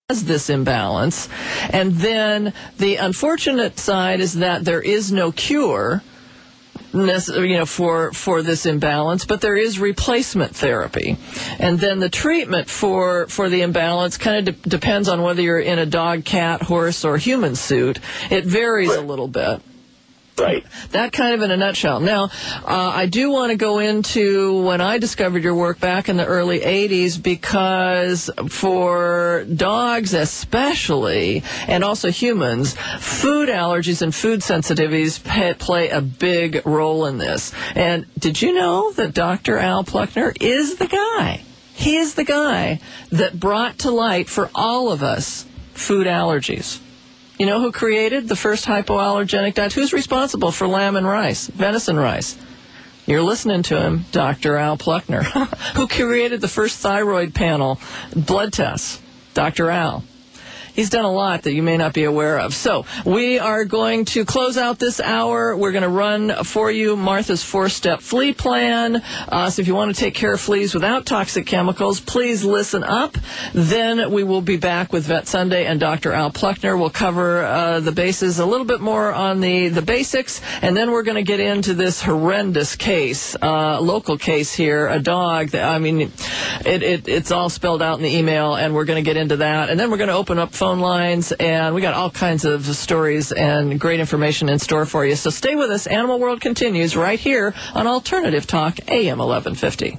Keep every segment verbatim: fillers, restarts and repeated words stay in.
this imbalance. And then the unfortunate side is that there is no cure, you know, for for this imbalance, but there is replacement therapy. And then the treatment for for the imbalance kind of de- depends on whether you're in a dog, cat, horse, or human suit. It varies a little bit. Right. That kind of in a nutshell. Now, uh, I do want to go into when I discovered your work back in the early eighties, because for dogs especially, and also humans, food allergies and food sensitivities pay, play a big role in this. And did you know that Doctor Al Pluckner is the guy? He is the guy that brought to light for all of us food allergies. You know who created the first hypoallergenic diet? Who's responsible for lamb and rice, venison rice? You're listening to him, Doctor Al Pluckner. Who created the first thyroid panel blood tests? Doctor Al. He's done a lot that you may not be aware of. So we are going to close out this hour. We're going to run for you Martha's four-step flea plan. Uh, so if you want to take care of fleas without toxic chemicals, please listen up. Then we will be back with Vet Sunday, and Doctor Al Pluckner will cover uh, the bases a little bit more on the, the basics. And then we're going to get into this horrendous case, uh, local case here, a dog. That, I mean, it, it, it's all spelled out in the email, and we're going to get into that. And then we're going to open up phone lines, and we got all kinds of stories and great information in store for you. So stay with us. Animal World continues right here on Alternative Talk, A M eleven fifty.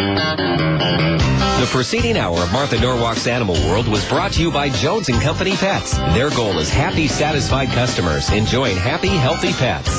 The preceding hour of Martha Norwalk's Animal World was brought to you by Jones and Company Pets. Their goal is happy, satisfied customers enjoying happy, healthy pets.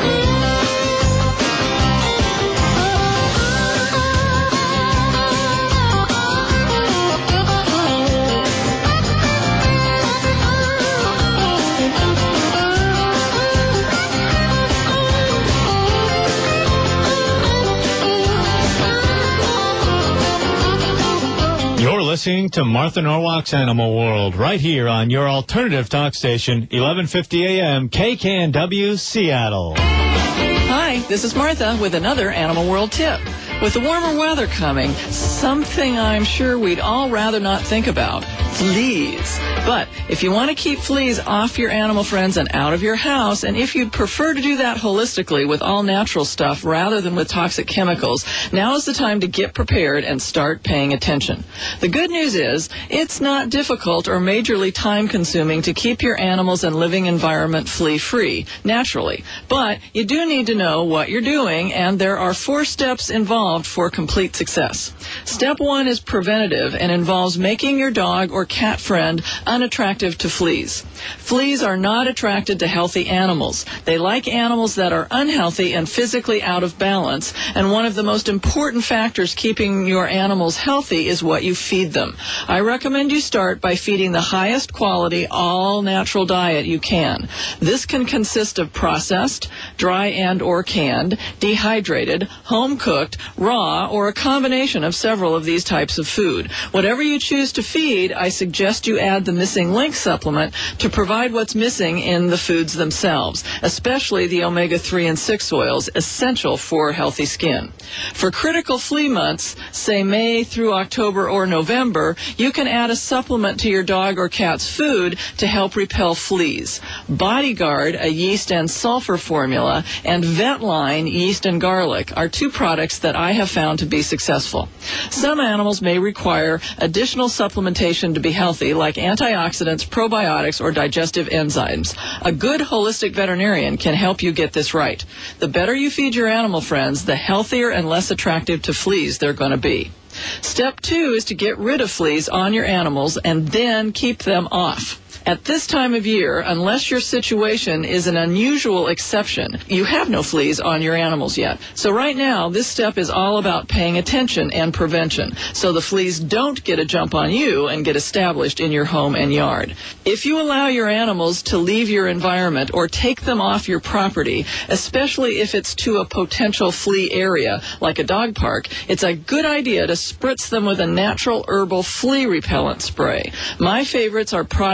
You're listening to Martha Norwalk's Animal World right here on your alternative talk station, eleven fifty A M, K K N W, Seattle. Hi, this is Martha with another Animal World tip. With the warmer weather coming, something I'm sure we'd all rather not think about: fleas. But if you want to keep fleas off your animal friends and out of your house, and if you'd prefer to do that holistically with all natural stuff rather than with toxic chemicals, now is the time to get prepared and start paying attention. The good news is it's not difficult or majorly time-consuming to keep your animals and living environment flea-free, naturally. But you do need to know what you're doing, and there are four steps involved for complete success. Step one is preventative and involves making your dog or cat friend unattractive to fleas. Fleas are not attracted to healthy animals. They like animals that are unhealthy and physically out of balance, and one of the most important factors keeping your animals healthy is what you feed them. I recommend you start by feeding the highest quality, all-natural diet you can. This can consist of processed, dry and or canned, dehydrated, home-cooked, raw, or a combination of several of these types of food. Whatever you choose to feed, I suggest you add the Missing Link supplement to provide what's missing in the foods themselves, especially the omega three and six oils, essential for healthy skin. For critical flea months, say May through October or November, you can add a supplement to your dog or cat's food to help repel fleas. Bodyguard, a yeast and sulfur formula, and Vetline, yeast and garlic, are two products that I have found to be successful. Some animals may require additional supplementation to be healthy, like antioxidants, probiotics, or digestive enzymes. A good holistic veterinarian can help you get this right. The better you feed your animal friends, the healthier and less attractive to fleas they're going to be. Step two is to get rid of fleas on your animals and then keep them off. At this time of year, unless your situation is an unusual exception, you have no fleas on your animals yet. So right now, this step is all about paying attention and prevention, so the fleas don't get a jump on you and get established in your home and yard. If you allow your animals to leave your environment or take them off your property, especially if it's to a potential flea area, like a dog park, it's a good idea to spritz them with a natural herbal flea repellent spray. My favorites are products made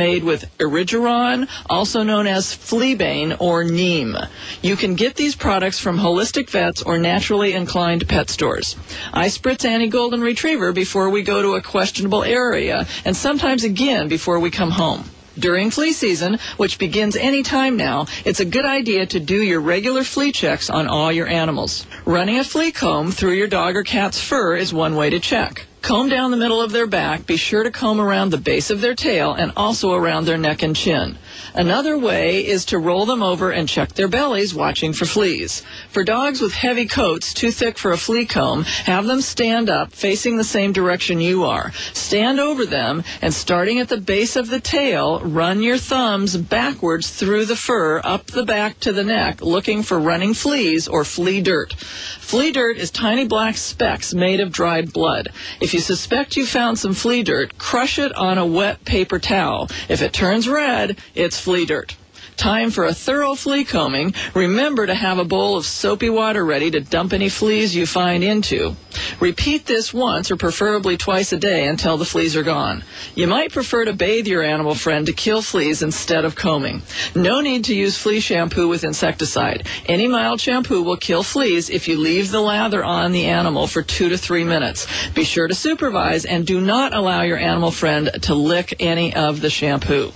made with erigeron, also known as fleabane or neem. You can get these products from holistic vets or naturally inclined pet stores. I spritz Annie Golden Retriever before we go to a questionable area, and sometimes again before we come home. During flea season, which begins any time now, it's a good idea to do your regular flea checks on all your animals. Running a flea comb through your dog or cat's fur is one way to check. Comb down the middle of their back. Be sure to comb around the base of their tail and also around their neck and chin. Another way is to roll them over and check their bellies, watching for fleas. For dogs with heavy coats too thick for a flea comb, have them stand up facing the same direction you are. Stand over them and starting at the base of the tail, run your thumbs backwards through the fur up the back to the neck, looking for running fleas or flea dirt. Flea dirt is tiny black specks made of dried blood. If you suspect you found some flea dirt, crush it on a wet paper towel. If it turns red, it's flea dirt. Time for a thorough flea combing. Remember to have a bowl of soapy water ready to dump any fleas you find into. Repeat this once or preferably twice a day until the fleas are gone. You might prefer to bathe your animal friend to kill fleas instead of combing. No need to use flea shampoo with insecticide. Any mild shampoo will kill fleas if you leave the lather on the animal for two to three minutes. Be sure to supervise and do not allow your animal friend to lick any of the shampoo.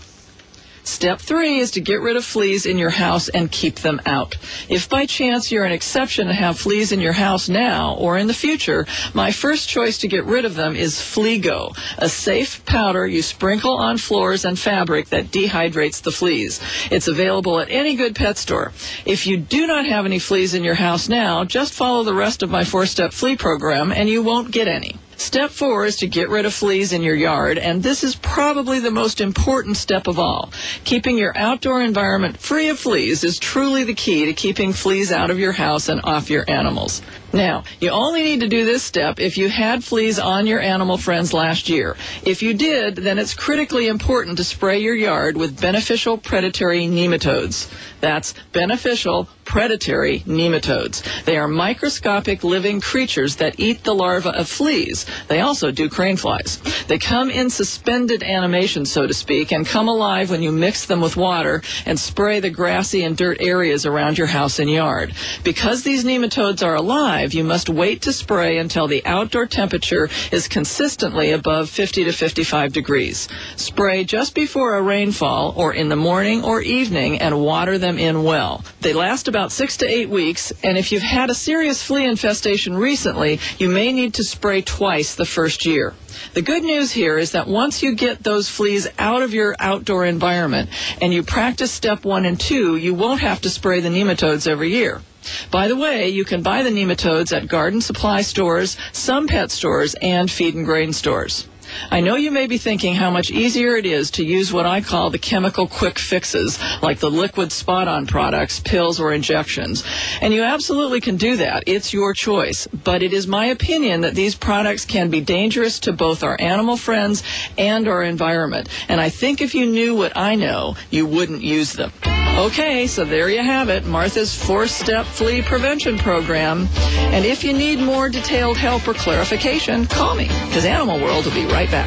Step three is to get rid of fleas in your house and keep them out. If by chance you're an exception and have fleas in your house now or in the future, my first choice to get rid of them is Fleago, a safe powder you sprinkle on floors and fabric that dehydrates the fleas. It's available at any good pet store. If you do not have any fleas in your house now, just follow the rest of my four-step flea program and you won't get any. Step four is to get rid of fleas in your yard, and this is probably the most important step of all. Keeping your outdoor environment free of fleas is truly the key to keeping fleas out of your house and off your animals. Now, you only need to do this step if you had fleas on your animal friends last year. If you did, then it's critically important to spray your yard with beneficial predatory nematodes. That's beneficial predatory nematodes. They are microscopic living creatures that eat the larvae of fleas. They also do crane flies. They come in suspended animation, so to speak, and come alive when you mix them with water and spray the grassy and dirt areas around your house and yard. Because these nematodes are alive, you must wait to spray until the outdoor temperature is consistently above fifty to fifty-five degrees. Spray just before a rainfall or in the morning or evening and water them in well. They last about six to eight weeks, and if you've had a serious flea infestation recently, you may need to spray twice the first year. The good news here is that once you get those fleas out of your outdoor environment and you practice step one and two, you won't have to spray the nematodes every year. By the way, you can buy the nematodes at garden supply stores, some pet stores, and feed and grain stores. I know you may be thinking how much easier it is to use what I call the chemical quick fixes, like the liquid spot-on products, pills, or injections. And you absolutely can do that. It's your choice. But it is my opinion that these products can be dangerous to both our animal friends and our environment. And I think if you knew what I know, you wouldn't use them. Okay, so there you have it, Martha's four-step flea prevention program. And if you need more detailed help or clarification, call me, because Animal World will be right back.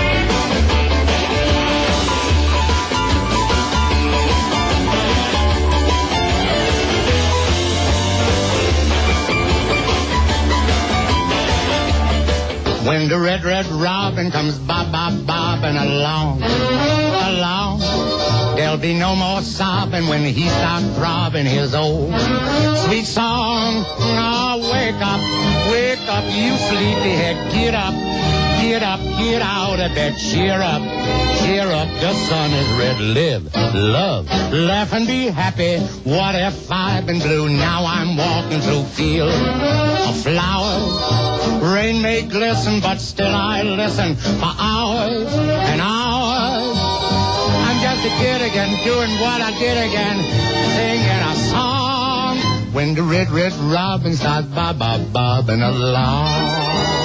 When the red, red robin comes bob, bob, bobbing along, along, there'll be no more sobbing when he starts throbbing his old sweet song. Oh, wake up, wake up, you sleepyhead, get up, get up, get out of bed, cheer up, cheer up, the sun is red, live, love, laugh and be happy. What if I've been blue? Now I'm walking through fields of flowers. Rain may glisten, but still I listen for hours and hours. I'm just a kid again, doing what I did again, singing a song. When the red, red robin starts bob, bob, bobbing along.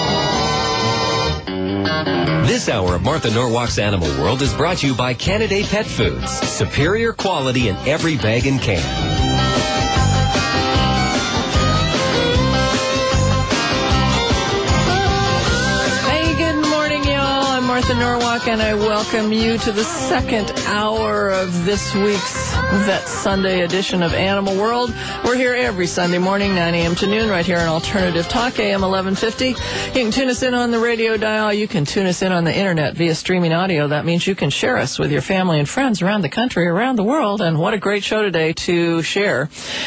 This hour of Martha Norwalk's Animal World is brought to you by Canaday Pet Foods. Superior quality in every bag and can. Martha Norwalk, and I welcome you to the second hour of this week's Vet Sunday edition of Animal World. We're here every Sunday morning, nine a.m. to noon, right here on Alternative Talk, A M eleven fifty. You can tune us in on the radio dial. You can tune us in on the internet via streaming audio. That means you can share us with your family and friends around the country, around the world, and what a great show today to share.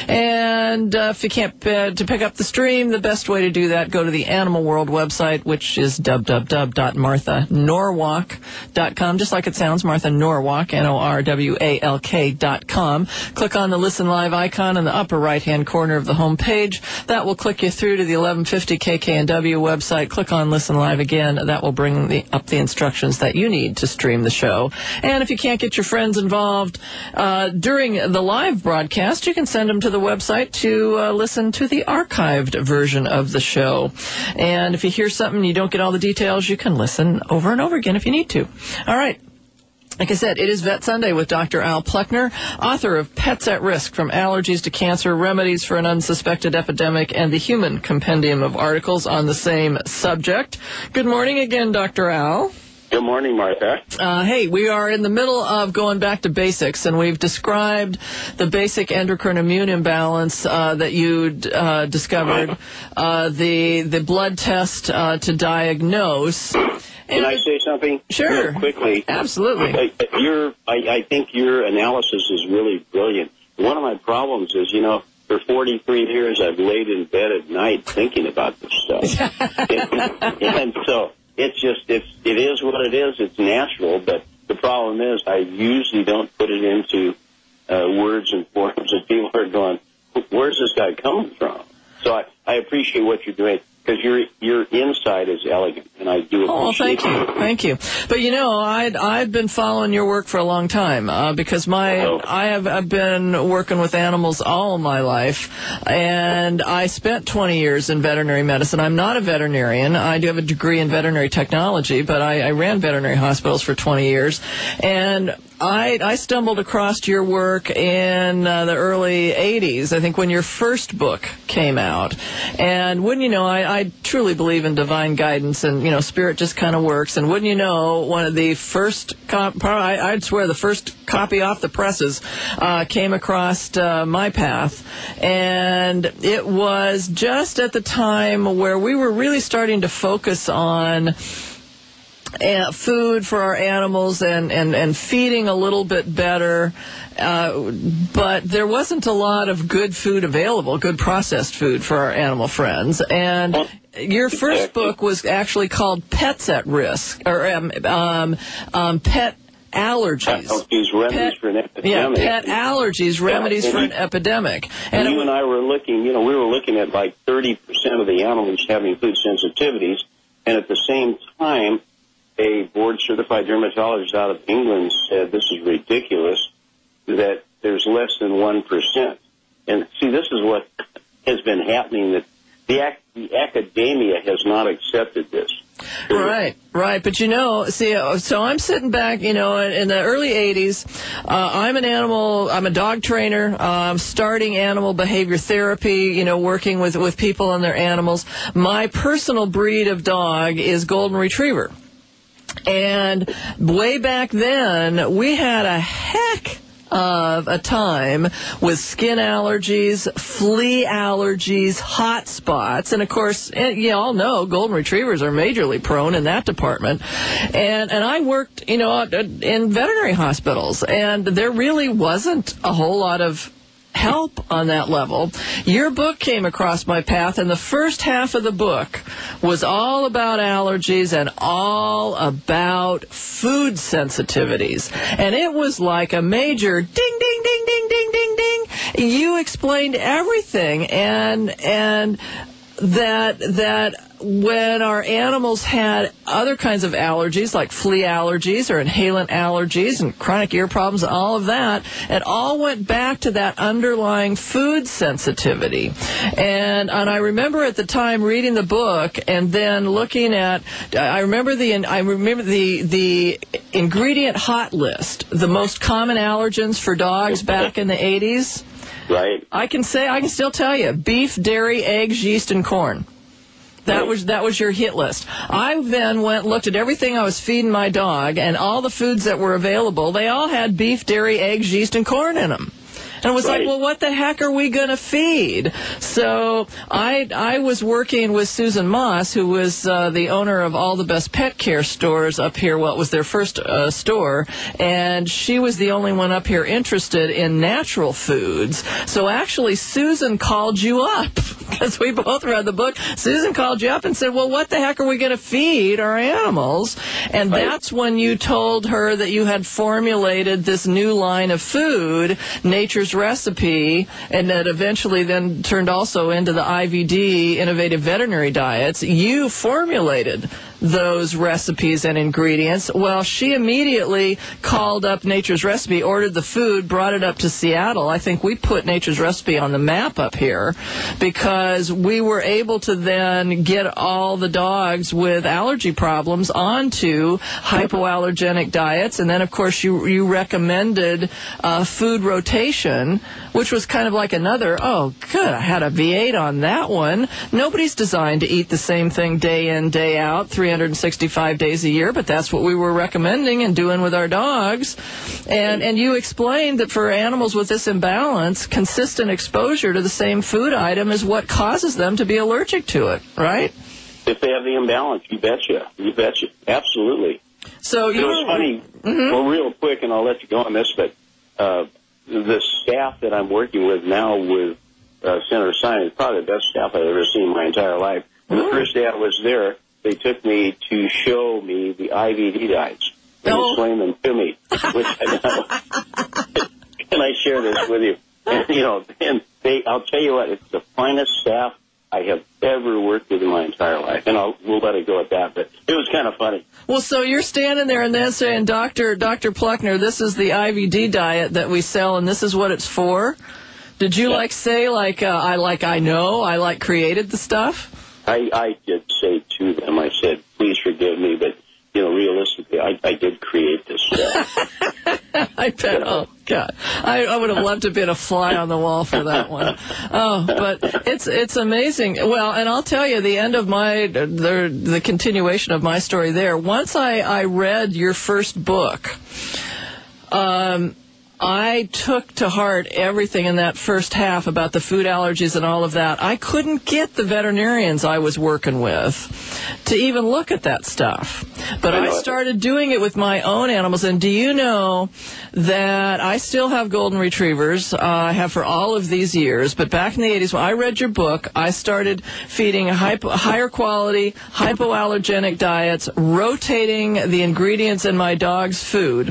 And uh, if you can't uh, to pick up the stream, the best way to do that, go to the Animal World website, which is w w w dot martha norwalk dot com, just like it sounds, Martha Norwalk, N O R W A L K dot com. Click on the Listen Live icon in the upper right-hand corner of the home page. That will click you through to the eleven fifty K K N W website. Click on Listen Live again. That will bring the, up the instructions that you need to stream the show. And if you can't get your friends involved uh, during the live broadcast, you can send them to the website to uh, listen to the archived version of the show. And if you hear something and you don't get all the details, you can listen over and over again if you need to. All right. Like I said, it is Vet Sunday with Doctor Al Pluckner, author of Pets at Risk, From Allergies to Cancer, Remedies for an Unsuspected Epidemic, and the Human Compendium of Articles on the same subject. Good morning again, Doctor Al. Good morning, Martha. Uh, hey, we are in the middle of going back to basics, and we've described the basic endocrine immune imbalance uh, that you uh, discovered, uh, the the blood test uh, to diagnose. Can I say something? Sure. Real quickly. Absolutely. I, your, I, I think your analysis is really brilliant. One of my problems is, you know, for forty-three years I've laid in bed at night thinking about this stuff. and, and so it's just, it's, it is what it is. It's natural, but the problem is I usually don't put it into uh, words and forms that people are going, where's this guy coming from? So I, I appreciate what you're doing, because your your insight is elegant, and I do appreciate it. Oh, thank you, thank you. But you know, I'd I've been following your work for a long time uh, because my oh. I have I've been working with animals all my life, and I spent twenty years in veterinary medicine. I'm not a veterinarian. I do have a degree in veterinary technology, but I, I ran veterinary hospitals for twenty years, and I, I stumbled across your work in uh, the early eighties, I think, when your first book came out. And wouldn't you know, I, I truly believe in divine guidance, and, you know, spirit just kind of works. And wouldn't you know, one of the first, cop- I, I'd swear the first copy off the presses uh, came across uh, my path. And it was just at the time where we were really starting to focus on Uh, food for our animals and, and, and feeding a little bit better, uh, but there wasn't a lot of good food available, good processed food for our animal friends. And your first book was actually called Pets at Risk, or um, um, um, Pet Allergies. Allergies, remedies pet, for an epidemic. Yeah, pet allergies, remedies yeah, for you, an epidemic. And, and you it, and I were looking, you know, we were looking at like thirty percent of the animals having food sensitivities, and at the same time, a board-certified dermatologist out of England said this is ridiculous, that there's less than one percent. And see, this is what has been happening, that the, ac- the academia has not accepted this. Right, right. But, you know, see, so I'm sitting back, you know, in, in the early eighties. Uh, I'm an animal, I'm a dog trainer. Uh, I'm starting animal behavior therapy, you know, working with, with people and their animals. My personal breed of dog is Golden Retriever. And way back then, we had a heck of a time with skin allergies, flea allergies, hot spots. And, of course, you all know Golden Retrievers are majorly prone in that department. And and I worked, you know, in veterinary hospitals, and there really wasn't a whole lot of help on that level. Your book came across my path, and the first half of the book was all about allergies and all about food sensitivities. And it was like a major ding, ding, ding, ding, ding, ding, ding. You explained everything, and and that that when our animals had other kinds of allergies, like flea allergies or inhalant allergies and chronic ear problems, all of that, it all went back to that underlying food sensitivity. And and I remember at the time reading the book and then looking at, I remember the I remember the the ingredient hot list, the most common allergens for dogs back in the eighties. Right. I can say, I can still tell you, beef, dairy, eggs, yeast, and corn. That Right. was that was your hit list. I then went looked at everything I was feeding my dog and all the foods that were available. They all had beef, dairy, eggs, yeast, and corn in them. And it was Right. like, well, what the heck are we going to feed? So I I was working with Susan Moss, who was uh, the owner of All the Best Pet Care stores up here. Well, it was their first uh, store, and she was the only one up here interested in natural foods. So actually, Susan called you up, because we both read the book. Susan called you up and said, well, what the heck are we going to feed our animals? And Right. that's when you told her that you had formulated this new line of food, Nature's Recipe, and that eventually then turned also into the I V D, Innovative Veterinary Diets. You formulated those recipes and ingredients. Well, she immediately called up Nature's Recipe, ordered the food, brought it up to Seattle. I think we put Nature's Recipe on the map up here because we were able to then get all the dogs with allergy problems onto hypoallergenic diets. And then, of course, you, you recommended uh, food rotation, which was kind of like another, oh, good, I had a V eight on that one. Nobody's designed to eat the same thing day in, day out, three hundred sixty-five days a year, but that's what we were recommending and doing with our dogs. And and you explained that for animals with this imbalance, consistent exposure to the same food item is what causes them to be allergic to it, right? If they have the imbalance, you betcha. You betcha. Absolutely. So It you was funny, Mhm. well, real quick, and I'll let you go on this, but uh, the staff that I'm working with now with uh, Center of Science is probably the best staff I've ever seen in my entire life. And the first day I was there, they took me to show me the I V D diets and Oh. explain them to me, which I Can I share this with you? And, you know, and they, I'll tell you what, it's the finest staff I have ever worked with in my entire life, and I'll we'll let it go at that. But it was kind of funny. Well, so you're standing there and then saying, Doctor Doctor Pluckner, this is the I V D diet that we sell, and this is what it's for. Did you Yeah. like say like uh, I like I know I like created the stuff? I, I did say to them, I said, please forgive me, but, you know, realistically, I, I did create this stuff. I bet. Oh God, I, I would have loved to have been a fly on the wall for that one. Oh, but it's it's amazing. Well, and I'll tell you, the end of my the the continuation of my story there. Once I I read your first book, um. I took to heart everything in that first half about the food allergies and all of that. I couldn't get the veterinarians I was working with to even look at that stuff. But I started doing it with my own animals. And do you know that I still have golden retrievers? Uh, I have for all of these years. But back in the eighties, when I read your book, I started feeding hypo, higher quality, hypoallergenic diets, rotating the ingredients in my dog's food.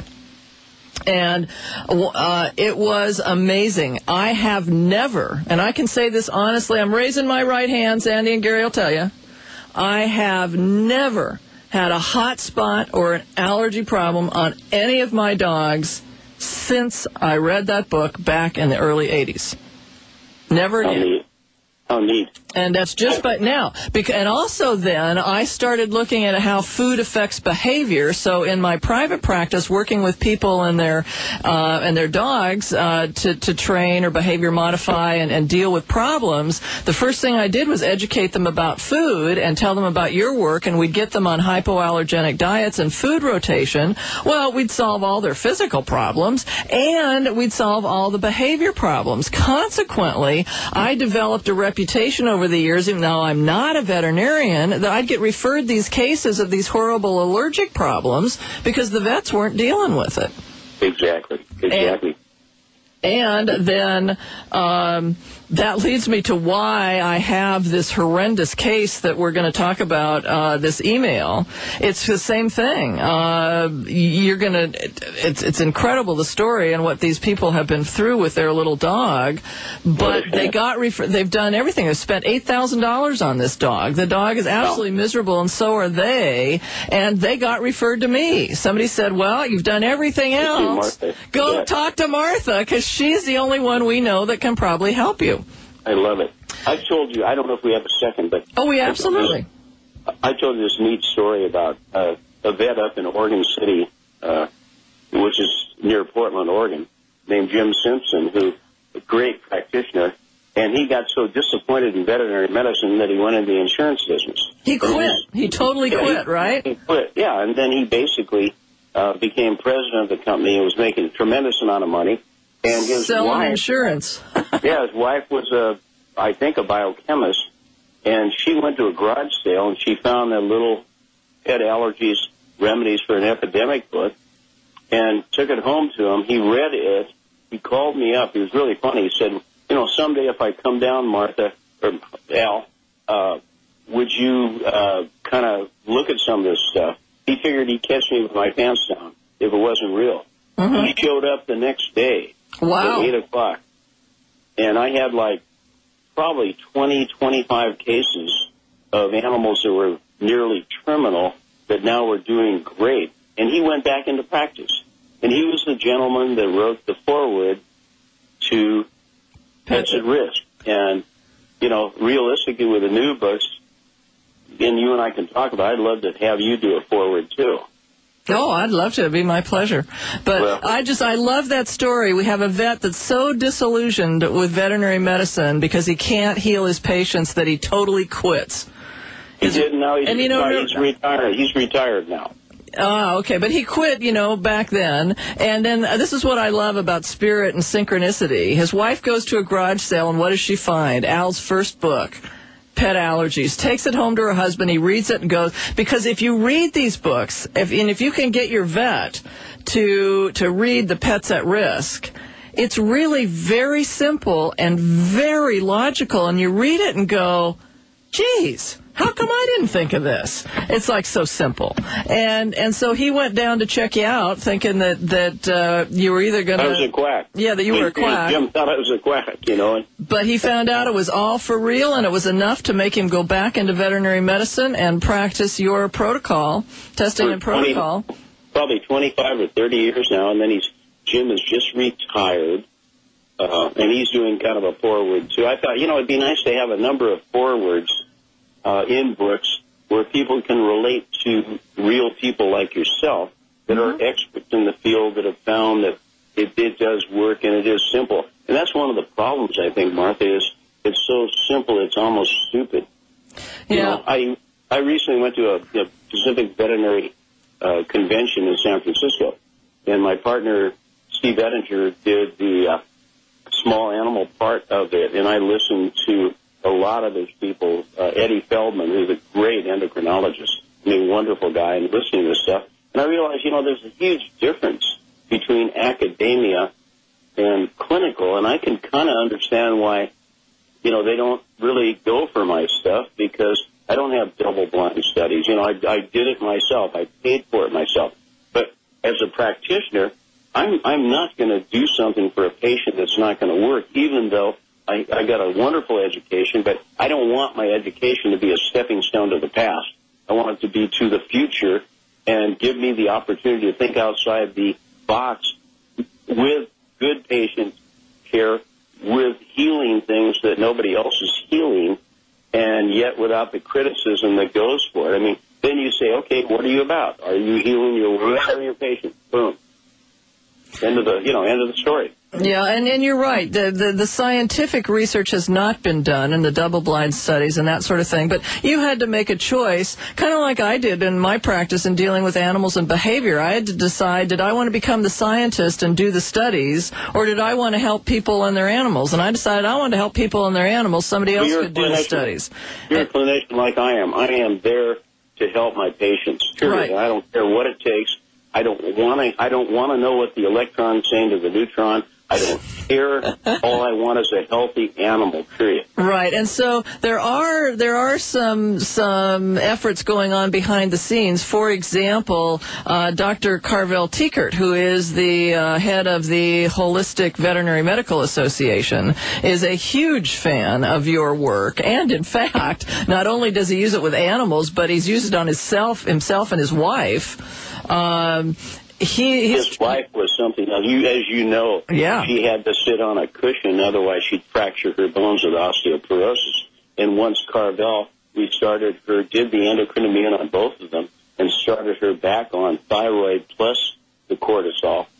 And uh, it was amazing. I have never, and I can say this honestly, I'm raising my right hand, Sandy and Gary will tell you, I have never had a hot spot or an allergy problem on any of my dogs since I read that book back in the early eighties. Never How again. neat. How neat. And that's just by now. Because, and also then, I started looking at how food affects behavior. So in my private practice, working with people and their uh, and their dogs uh, to, to train or behavior modify and, and deal with problems, the first thing I did was educate them about food and tell them about your work, and we'd get them on hypoallergenic diets and food rotation. Well, we'd solve all their physical problems, and we'd solve all the behavior problems. Consequently, I developed a reputation over the years, even though I'm not a veterinarian, that I'd get referred these cases of these horrible allergic problems because the vets weren't dealing with it. Exactly. Exactly. And, and then um, that leads me to why I have this horrendous case that we're going to talk about, uh, this email. It's the same thing. Uh, you're going to, it's, it's incredible, the story and what these people have been through with their little dog. But they got, refer- they've done everything. They've spent eight thousand dollars on this dog. The dog is absolutely miserable, and so are they. And they got referred to me. Somebody said, well, you've done everything else. Go Yeah. talk to Martha, because she's the only one we know that can probably help you. I love it. I told you, I don't know if we have a second, but... Oh, we absolutely. I told you this neat story about uh, a vet up in Oregon City, uh, which is near Portland, Oregon, named Jim Simpson, who, a great practitioner, And he got so disappointed in veterinary medicine that he went into the insurance business. He quit. He totally yeah, quit, he, right? He quit, yeah. And then he basically uh, became president of the company and was making a tremendous amount of money. And his Selling wife, insurance. yeah, his wife was, a, I think, a biochemist. And she went to a garage sale, and she found a little pet allergies remedies for an epidemic book and took it home to him. He read it. He called me up. He was really funny. He said, you know, someday if I come down, Martha, or Al, uh, would you uh, kind of look at some of this stuff? He figured he'd catch me with my pants down if it wasn't real. Mm-hmm. He showed up the next day wow. at eight o'clock, and I had like probably twenty, twenty-five cases of animals that were nearly terminal that now were doing great. And he went back into practice. And he was the gentleman that wrote the foreword to Pets at Risk. And, you know, realistically with the new books, and you and I can talk about it, I'd love to have you do a foreword too. Oh, I'd love to. It'd be my pleasure. But well, I just, I love that story. We have a vet that's so disillusioned with veterinary medicine because he can't heal his patients that he totally quits. He didn't. Now he's, and, you know, no, he's retired. He's retired now. Ah, okay, but he quit, you know, back then. And then uh, this is what I love about spirit and synchronicity. His wife goes to a garage sale, and what does she find? Al's first book, Pet Allergies. Takes it home to her husband. He reads it and goes, because if you read these books, if, and if you can get your vet to to read the Pets at Risk, it's really very simple and very logical. And you read it and go, geez, how come I didn't think of this? It's like so simple. And and so he went down to check you out thinking that, that uh, you were either going to... I was a quack. Yeah, that you were a quack. Jim thought I was a quack, you know. But he found out it was all for real, and it was enough to make him go back into veterinary medicine and practice your protocol, testing and protocol. twenty, probably twenty-five or thirty years now, and then he's Jim is just retired, uh, and he's doing kind of a foreword, too. I thought, you know, it'd be nice to have a number of forewords Uh, in books where people can relate to real people like yourself that mm-hmm. are experts in the field that have found that it, it does work and it is simple. And that's one of the problems, I think, Martha, is it's so simple it's almost stupid. Yeah. You know, I I recently went to a, a Pacific Veterinary uh, convention in San Francisco, and my partner, Steve Ettinger, did the uh, small animal part of it, and I listened to a lot of those people, uh, Eddie Feldman, who's a great endocrinologist, I mean, wonderful guy, and listening to this stuff. And I realized, you know, there's a huge difference between academia and clinical, and I can kind of understand why, you know, they don't really go for my stuff because I don't have double-blind studies. You know, I, I did it myself. I paid for it myself. But as a practitioner, I'm, I'm not going to do something for a patient that's not going to work, even though I, I got a wonderful education, but I don't want my education to be a stepping stone to the past. I want it to be to the future and give me the opportunity to think outside the box with good patient care, with healing things that nobody else is healing, and yet without the criticism that goes for it. I mean, then you say, okay, what are you about? Are you healing your or your patient? Boom. End of the, you know, end of the story. Yeah, and, and you're right. The, the the scientific research has not been done in the double-blind studies and that sort of thing. But you had to make a choice, kind of like I did in my practice in dealing with animals and behavior. I had to decide, did I want to become the scientist and do the studies, or did I want to help people and their animals? And I decided I wanted to help people and their animals. Somebody else could do the studies. You're a clinician like I am. I am there to help my patients. Period. Right. I don't care what it takes. I don't want to. I don't want to know what the electron's saying to the neutron. I don't care. All I want is a healthy animal, period. Right, and so there are there are some some efforts going on behind the scenes. For example, uh, Doctor Carvel Tiekert, who is the uh, head of the Holistic Veterinary Medical Association, is a huge fan of your work. And in fact, not only does he use it with animals, but he's used it on himself, himself and his wife. Um, He, his, his wife was something else. You, as you know, yeah. she had to sit on a cushion, otherwise she'd fracture her bones with osteoporosis. And once Carvel, we started her, did the endocrinomune on both of them, and started her back on thyroid plus the cortisol.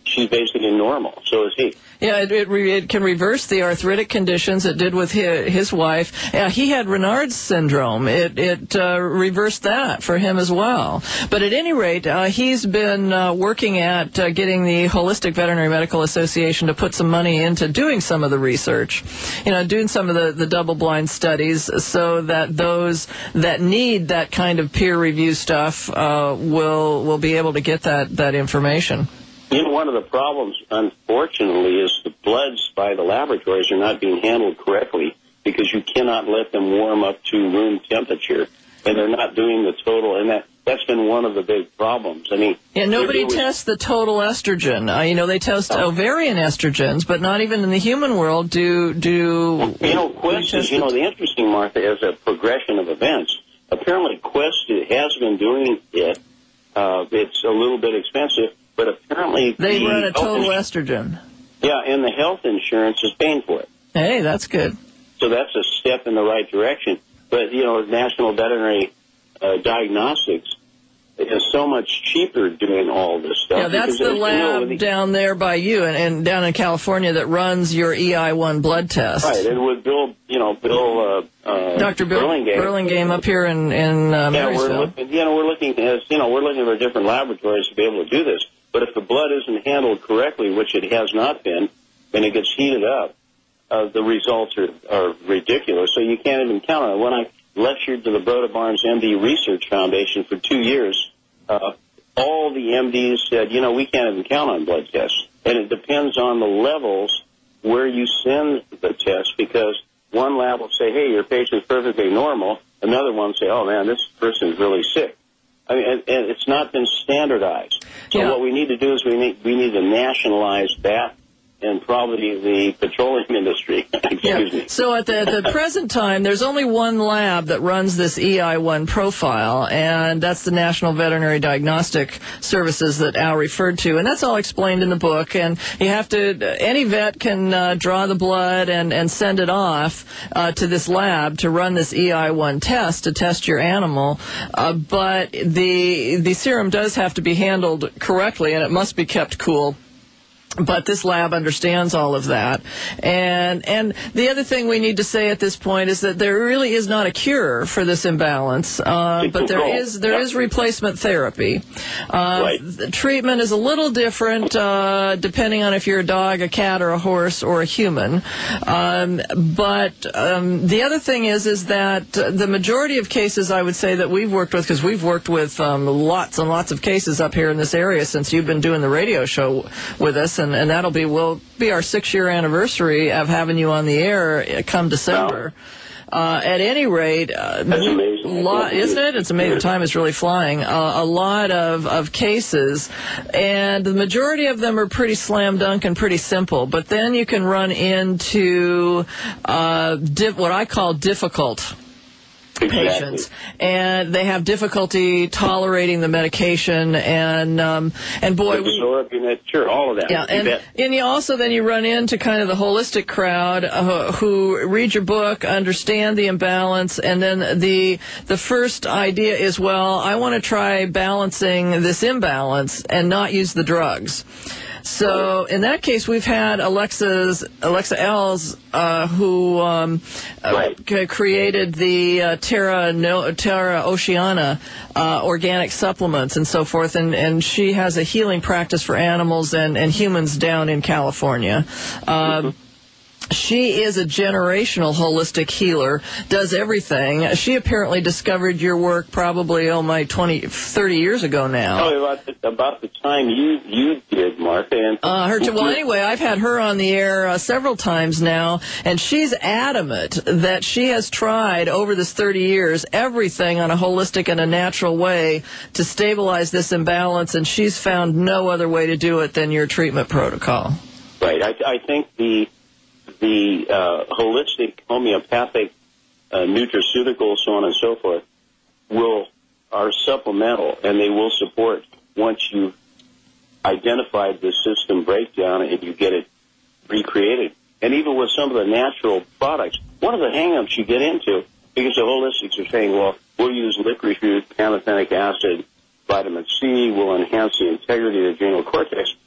she's basically normal. So is he. Yeah, it, it, re, it can reverse the arthritic conditions. It did with his, his wife. Uh, he had Raynaud's syndrome. It, it uh, reversed that for him as well. But at any rate, uh, he's been uh, working at uh, getting the Holistic Veterinary Medical Association to put some money into doing some of the research, you know, doing some of the, the double-blind studies so that those that need that kind of peer-review stuff uh, will will be able to get that, that information. You know, one of the problems, unfortunately, is the bloods by the laboratories are not being handled correctly because you cannot let them warm up to room temperature, and they're not doing the total, and that, that's been one of the big problems. I mean, yeah, nobody was, tests the total estrogen. Uh, you know, they test oh. ovarian estrogens, but not even in the human world do... do you know, Quest is, you know, the interesting, Martha, is a progression of events. Apparently, Quest has been doing it. Uh, it's a little bit expensive. But apparently they the run a total ins- estrogen. Yeah, and the health insurance is paying for it. Hey, that's good. So that's a step in the right direction. But, you know, National Veterinary uh, Diagnostics is so much cheaper doing all this stuff. Yeah, that's the lab you know, down there by you and, and down in California that runs your E I one blood test. Right, and with Bill, you know, Bill uh, uh, Doctor Bill Burlingame. Burlingame up here in, in uh, yeah, Marysville. we're looking, you know, we're looking at, you know, we're looking for different laboratories to be able to do this. But if the blood isn't handled correctly, which it has not been, and it gets heated up, uh, the results are, are ridiculous. So you can't even count on it. When I lectured to the Broda Barnes M D Research Foundation for two years, uh, all the M Ds said, you know, we can't even count on blood tests. And it depends on the levels where you send the test, because one lab will say, hey, your patient's perfectly normal. Another one will say, oh, man, this person's really sick. I mean, and, and it's not been standardized. So yeah. what we need to do is we need we need to nationalize that, and probably the petroleum industry. Excuse yeah. me. So at the, at the present time, there's only one lab that runs this E I one profile, and that's the National Veterinary Diagnostic Services that Al referred to, and that's all explained in the book. And you have to, any vet can uh, draw the blood and, and send it off uh, to this lab to run this E I one test to test your animal, uh, but the the serum does have to be handled correctly, and it must be kept cool. But this lab understands all of that. And and the other thing we need to say at this point is that there really is not a cure for this imbalance, uh, but there is there is replacement therapy. Uh, right. The treatment is a little different uh, depending on if you're a dog, a cat, or a horse, or a human. Um, but um, the other thing is is that the majority of cases I would say that we've worked with, because we've worked with um, lots and lots of cases up here in this area since you've been doing the radio show with us. And, and that'll be will be our six-year anniversary of having you on the air come December. Wow. Uh, at any rate, uh, That's amazing. lot, isn't it? It's amazing. Time is really flying. Uh, a lot of, of cases, and the majority of them are pretty slam dunk and pretty simple. But then you can run into uh, diff, what I call difficult patients, exactly. and they have difficulty tolerating the medication, and um, and boy, we, sure, all of that. yeah, and bet. and you also then you run into kind of the holistic crowd uh, who read your book, understand the imbalance, and then the the first idea is, well, I want to try balancing this imbalance and not use the drugs. So in that case, we've had Alexa's Alexa Els, uh, who um, right. uh, created the uh, Terra no, Terra Oceana uh, organic supplements and so forth, and, and she has a healing practice for animals and, and humans down in California. Uh, mm-hmm. She is a generational holistic healer, does everything. She apparently discovered your work probably, oh my, twenty, thirty years ago now. Oh, about the, about the time you you did, Martha. And uh, her, well, anyway, I've had her on the air uh, several times now, and she's adamant that she has tried over this thirty years everything on a holistic and a natural way to stabilize this imbalance, and she's found no other way to do it than your treatment protocol. Right. I, I think the... the uh, holistic homeopathic uh, nutraceuticals, so on and so forth, will are supplemental, and they will support once you've identified the system breakdown and you get it recreated. And even with some of the natural products, one of the hang-ups you get into, because the holistics are saying, well, we'll use licorice root, pantothenic acid, vitamin C, will enhance the integrity of the adrenal cortex. But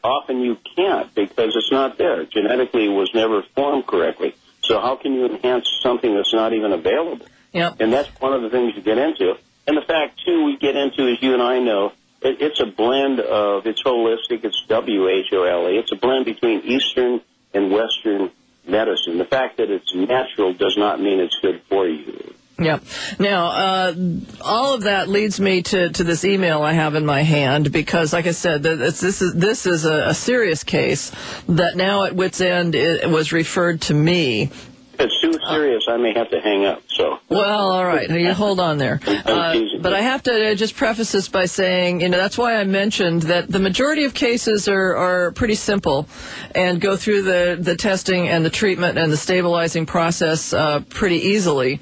often you can't because it's not there. Genetically, it was never formed correctly. So how can you enhance something that's not even available? Yep. And that's one of the things you get into. And the fact, too, we get into, as you and I know, it, it's a blend of, it's holistic, it's W H O L A. It's a blend between Eastern and Western medicine. The fact that it's natural does not mean it's good for you. Yeah. Now, uh, all of that leads me to, to this email I have in my hand because, like I said, this, this is this is a, a serious case that now at Wits End it was referred to me. If it's too serious, I may have to hang up. So. Well, all right. You hold on there. Uh, but I have to just preface this by saying, you know, that's why I mentioned that the majority of cases are, are pretty simple and go through the, the testing and the treatment and the stabilizing process uh, pretty easily.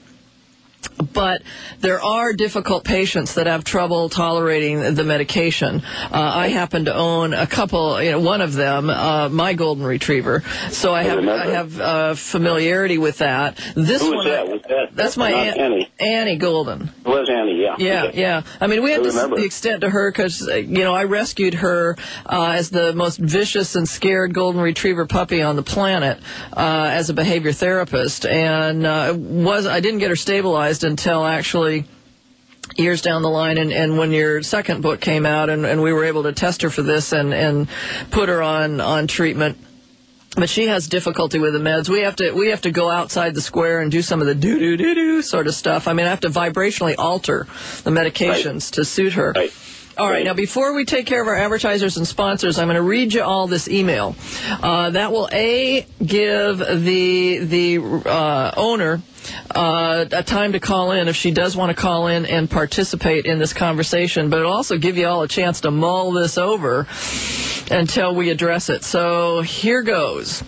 But there are difficult patients that have trouble tolerating the medication. Uh, I happen to own a couple, you know, one of them, uh, my golden retriever. So I have I have uh, familiarity with that. This Who one, was that? Was that? That's my Not An- Annie. Annie Golden. It was Annie, yeah. Yeah, okay. yeah. I mean, we had I this, remember. the extent to her because, uh, you know, I rescued her uh, as the most vicious and scared golden retriever puppy on the planet uh, as a behavior therapist, and uh, was I didn't get her stabilized until actually years down the line, and, and when your second book came out, and, and we were able to test her for this and, and put her on, on treatment. But she has difficulty with the meds. We have to we have to go outside the square and do some of the do do do do sort of stuff. I mean, I have to vibrationally alter the medications Right. to suit her. Right. All right, now before we take care of our advertisers and sponsors, I'm going to read you all this email. Uh, that will, A, give the the uh, owner uh, a time to call in if she does want to call in and participate in this conversation, but it'll also give you all a chance to mull this over until we address it. So here goes.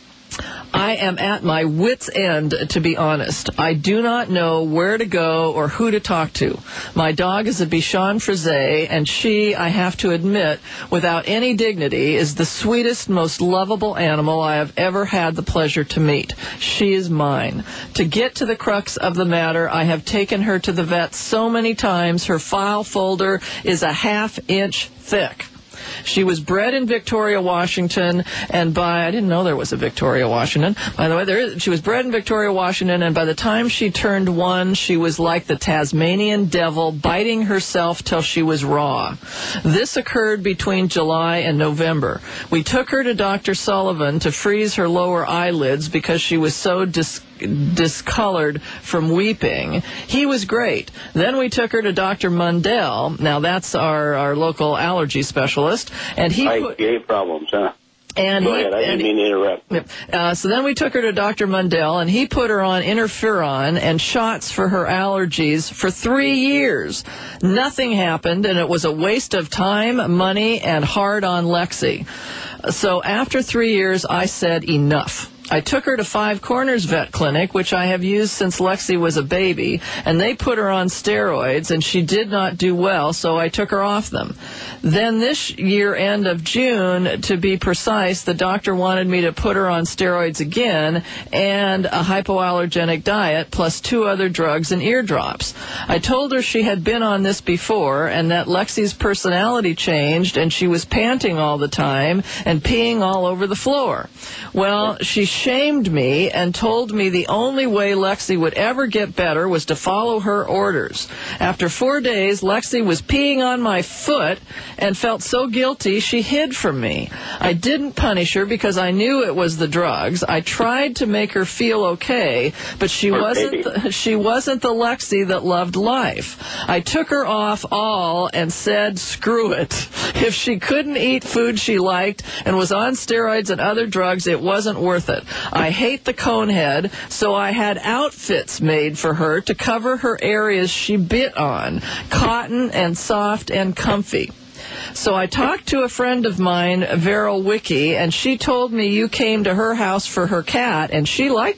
I am at my wit's end, to be honest. I do not know where to go or who to talk to. My dog is a Bichon Frise, and she, I have to admit, without any dignity, is the sweetest, most lovable animal I have ever had the pleasure to meet. She is mine. To get to the crux of the matter, I have taken her to the vet so many times, her file folder is a half inch thick. She was bred in Victoria, Washington, and by, I didn't know there was a Victoria, Washington. By the way, there is, she was bred in Victoria, Washington, and by the time she turned one, she was like the Tasmanian devil, biting herself till she was raw. This occurred between July and November. We took her to Doctor Sullivan to freeze her lower eyelids because she was so dis- discolored from weeping. He was great. Then we took her to Doctor Mundell. Now, that's our, our local allergy specialist. And he I put, gay problems, huh? and Go he, ahead. I and didn't mean to interrupt. Yep. Uh, so then we took her to Doctor Mundell, and he put her on interferon and shots for her allergies for three years. Nothing happened, and it was a waste of time, money, and hard on Lexi. So after three years, I said enough. I took her to Five Corners Vet Clinic, which I have used since Lexi was a baby, and they put her on steroids, and she did not do well, so I took her off them. Then this year end of June, to be precise, the doctor wanted me to put her on steroids again and a hypoallergenic diet plus two other drugs and eardrops. I told her she had been on this before and that Lexi's personality changed and she was panting all the time and peeing all over the floor. Well, she shamed me and told me the only way Lexi would ever get better was to follow her orders. After four days, Lexi was peeing on my foot and felt so guilty she hid from me. I didn't punish her because I knew it was the drugs. I tried to make her feel okay, but she Poor wasn't the, she wasn't the Lexi that loved life. I took her off all and said, screw it. If she couldn't eat food she liked and was on steroids and other drugs, it wasn't worth it. I hate the conehead, so I had outfits made for her to cover her areas she bit on, cotton and soft and comfy. So I talked to a friend of mine, Veryl Wiki, and she told me you came to her house for her cat, and she liked you.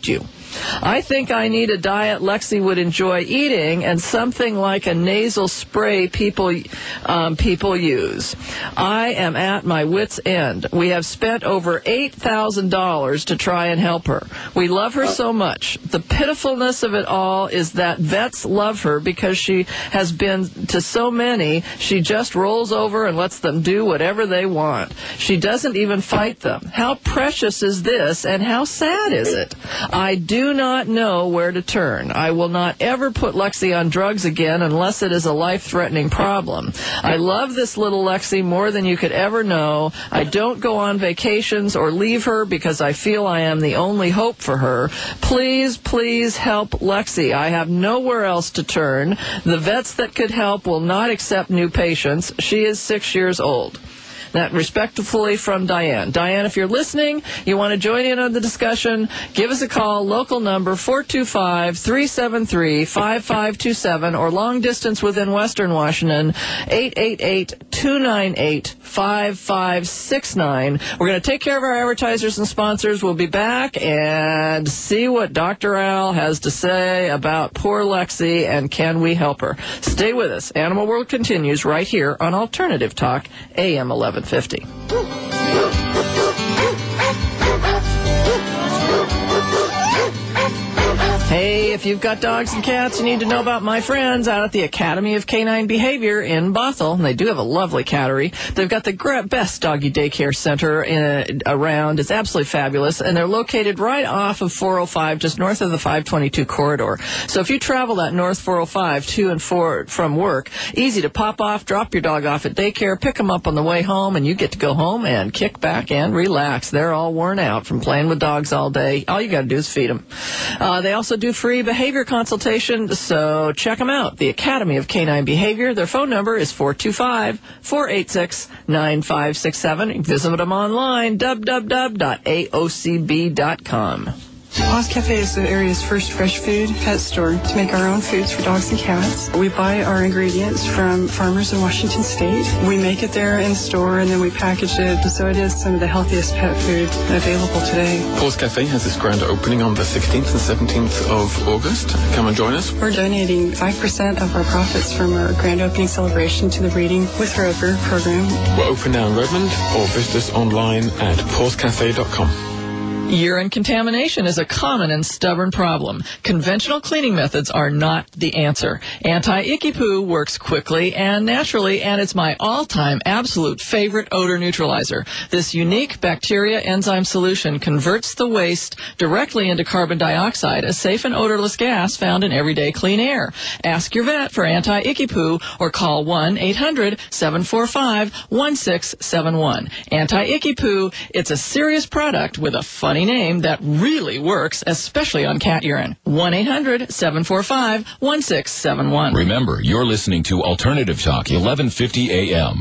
I think I need a diet Lexi would enjoy eating and something like a nasal spray people um, people use. I am at my wit's end. We have spent over eight thousand dollars to try and help her. We love her so much. The pitifulness of it all is that vets love her because she has been to so many, she just rolls over and lets them do whatever they want. She doesn't even fight them. How precious is this, and how sad is it? I do not know where to turn. I will not ever put Lexi on drugs again unless it is a life-threatening problem. I love this little Lexi more than you could ever know. I don't go on vacations or leave her because I feel I am the only hope for her. Please, please help Lexi. I have nowhere else to turn. The vets that could help will not accept new patients. She is six years old. That respectfully from Diane. Diane, if you're listening, you want to join in on the discussion, give us a call, local number four two five, three seven three, five five two seven, or long distance within Western Washington, eight eight eight, two nine eight, five five six nine. We're going to take care of our advertisers and sponsors. We'll be back and see what Doctor Al has to say about poor Lexi and can we help her. Stay with us. Animal World continues right here on Alternative Talk, A M eleven fifty. Hey, if you've got dogs and cats, you need to know about my friends out at the Academy of Canine Behavior in Bothell. And they do have a lovely cattery. They've got the gra- best doggy daycare center in, around. It's absolutely fabulous. And they're located right off of four oh five, just north of the five twenty-two corridor. So if you travel that north four oh five to and for from work, easy to pop off, drop your dog off at daycare, pick them up on the way home, and you get to go home and kick back and relax. They're all worn out from playing with dogs all day. All you got to do is feed them. Uh, they also do free behavior consultation, so check them out. The Academy of Canine Behavior. Their phone number is four two five, four eight six, nine five six seven. Visit them online, w w w dot a o c b dot com. Paws Cafe is the area's first fresh food pet store to make our own foods for dogs and cats. We buy our ingredients from farmers in Washington State. We make it there in store and then we package it, so it is some of the healthiest pet food available today. Paws Cafe has its grand opening on the sixteenth and seventeenth of August. Come and join us. We're donating five percent of our profits from our grand opening celebration to the Reading with Rover program. We're open now in Redmond, or visit us online at paws cafe dot com. Urine contamination is a common and stubborn problem. Conventional cleaning methods are not the answer. Anti-Icky Poo works quickly and naturally, and it's my all-time absolute favorite odor neutralizer. This unique bacteria enzyme solution converts the waste directly into carbon dioxide, a safe and odorless gas found in everyday clean air. Ask your vet for Anti-Icky Poo or call one eight hundred, seven four five, one six seven one. Anti-Icky Poo, it's a serious product with a funny name that really works, especially on cat urine. one eight hundred, seven four five, one six seven one. Remember, you're listening to Alternative Talk, eleven fifty A M.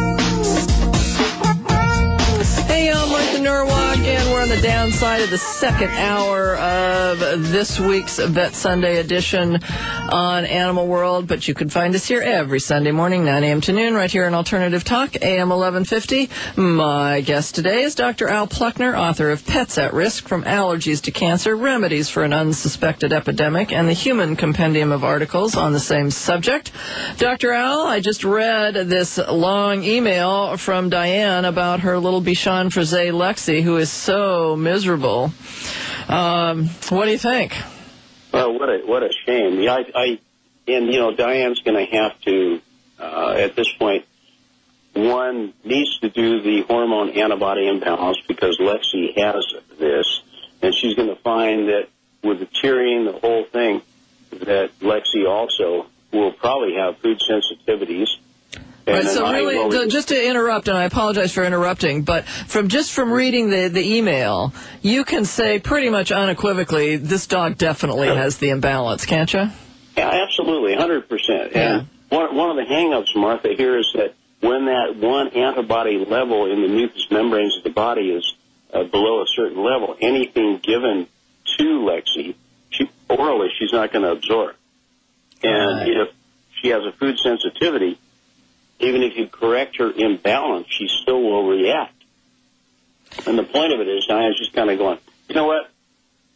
Hey, I'm Martha Norwalk, and we're on the downside of the second hour of this week's Vet Sunday edition on Animal World, but you can find us here every Sunday morning, nine a.m. to noon, right here on Alternative Talk, A M eleven fifty. My guest today is Doctor Al Pluckner, author of Pets at Risk, From Allergies to Cancer, Remedies for an Unsuspected Epidemic, and the Human Compendium of Articles on the same subject. Doctor Al, I just read this long email from Diane about her little Bichon Frise Lexi, who is so miserable. Um, what do you think? Well, what a what a shame. Yeah, I, I and you know, Diane's going to have to uh, at this point. One needs to do the hormone antibody imbalance because Lexi has this, and she's going to find that with the tearing, the whole thing, that Lexi also will probably have food sensitivities. Right, so really, so just to interrupt, and I apologize for interrupting, but from just from reading the, the email, you can say pretty much unequivocally this dog definitely has the imbalance, can't you? Yeah, absolutely, one hundred percent. Yeah. And one, one of the hang-ups, Martha, here is that when that one antibody level in the mucous membranes of the body is uh, below a certain level, anything given to Lexi, she, orally, she's not going to absorb. And right. If she has a food sensitivity, even if you correct her imbalance, she still will react. And the point of it is, Diane's just kind of going, you know what?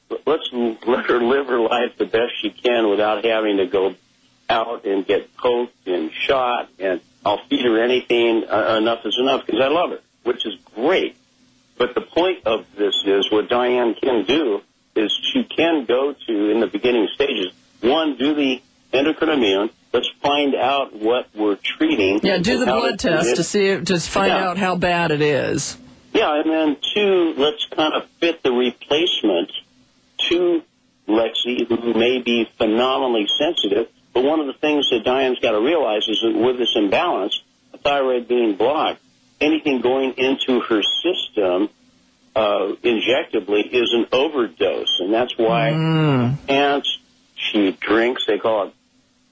let's let her live her life the best she can without having to go out and get poked and shot. And I'll feed her anything. Uh, enough is enough because I love her, which is great. But the point of this is what Diane can do is she can go to, in the beginning stages, one, do the endocrine immune. Let's find out what we're treating. Yeah, do the blood test to see, to find yeah. out how bad it is. Yeah, and then two, let's kind of fit the replacement to Lexi, who may be phenomenally sensitive. But one of the things that Diane's got to realize is that with this imbalance, the thyroid being blocked, anything going into her system uh, injectably is an overdose. And that's why mm. ants, she drinks, they call it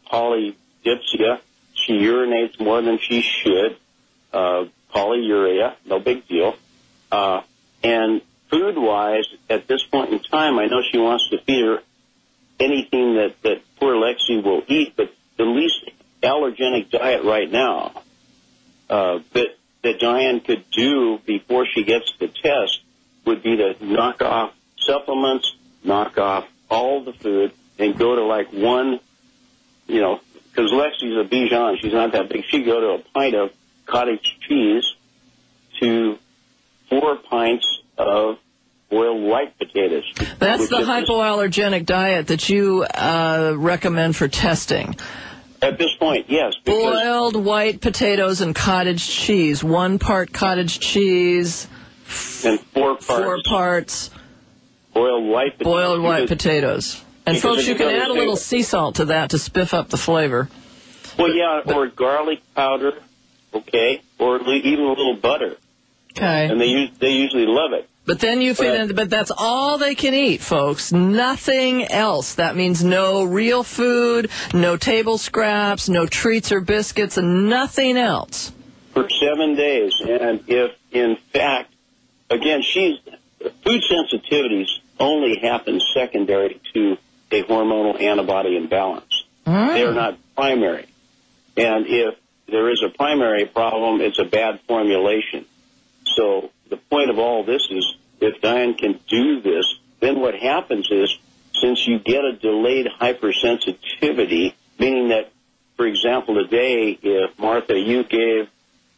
polydipsia. She urinates more than she should. Uh, polyuria, no big deal. Uh, and food-wise, at this point in time, I know she wants to feed her anything that, that poor Lexi will eat, but the least allergenic diet right now uh, that, that Diane could do before she gets the test would be to knock off supplements, knock off all the food, and go to like one, you know, because Lexi's a Bichon, she's not that big. She'd go to a pint of cottage cheese to four pints of boiled white potatoes. That's the hypoallergenic diet that you uh, recommend for testing. At this point, yes. Boiled white potatoes and cottage cheese. One part cottage cheese. And four parts. Four parts. Boiled white potatoes. Boiled white because, potatoes. And folks, you can add a little sea salt to that to spiff up the flavor. Well, yeah, but, or garlic powder, okay, or even a little butter. Okay. And they they usually love it. But then you fit in, but that's all they can eat, folks. Nothing else. That means no real food, no table scraps, no treats or biscuits, and nothing else. For seven days. And if, in fact, again, she's, food sensitivities only happen secondary to a hormonal antibody imbalance. Mm. They're not primary. And if there is a primary problem, it's a bad formulation. So the point of all this is, if Diane can do this, then what happens is, since you get a delayed hypersensitivity, meaning that, for example, today, if, Martha, you gave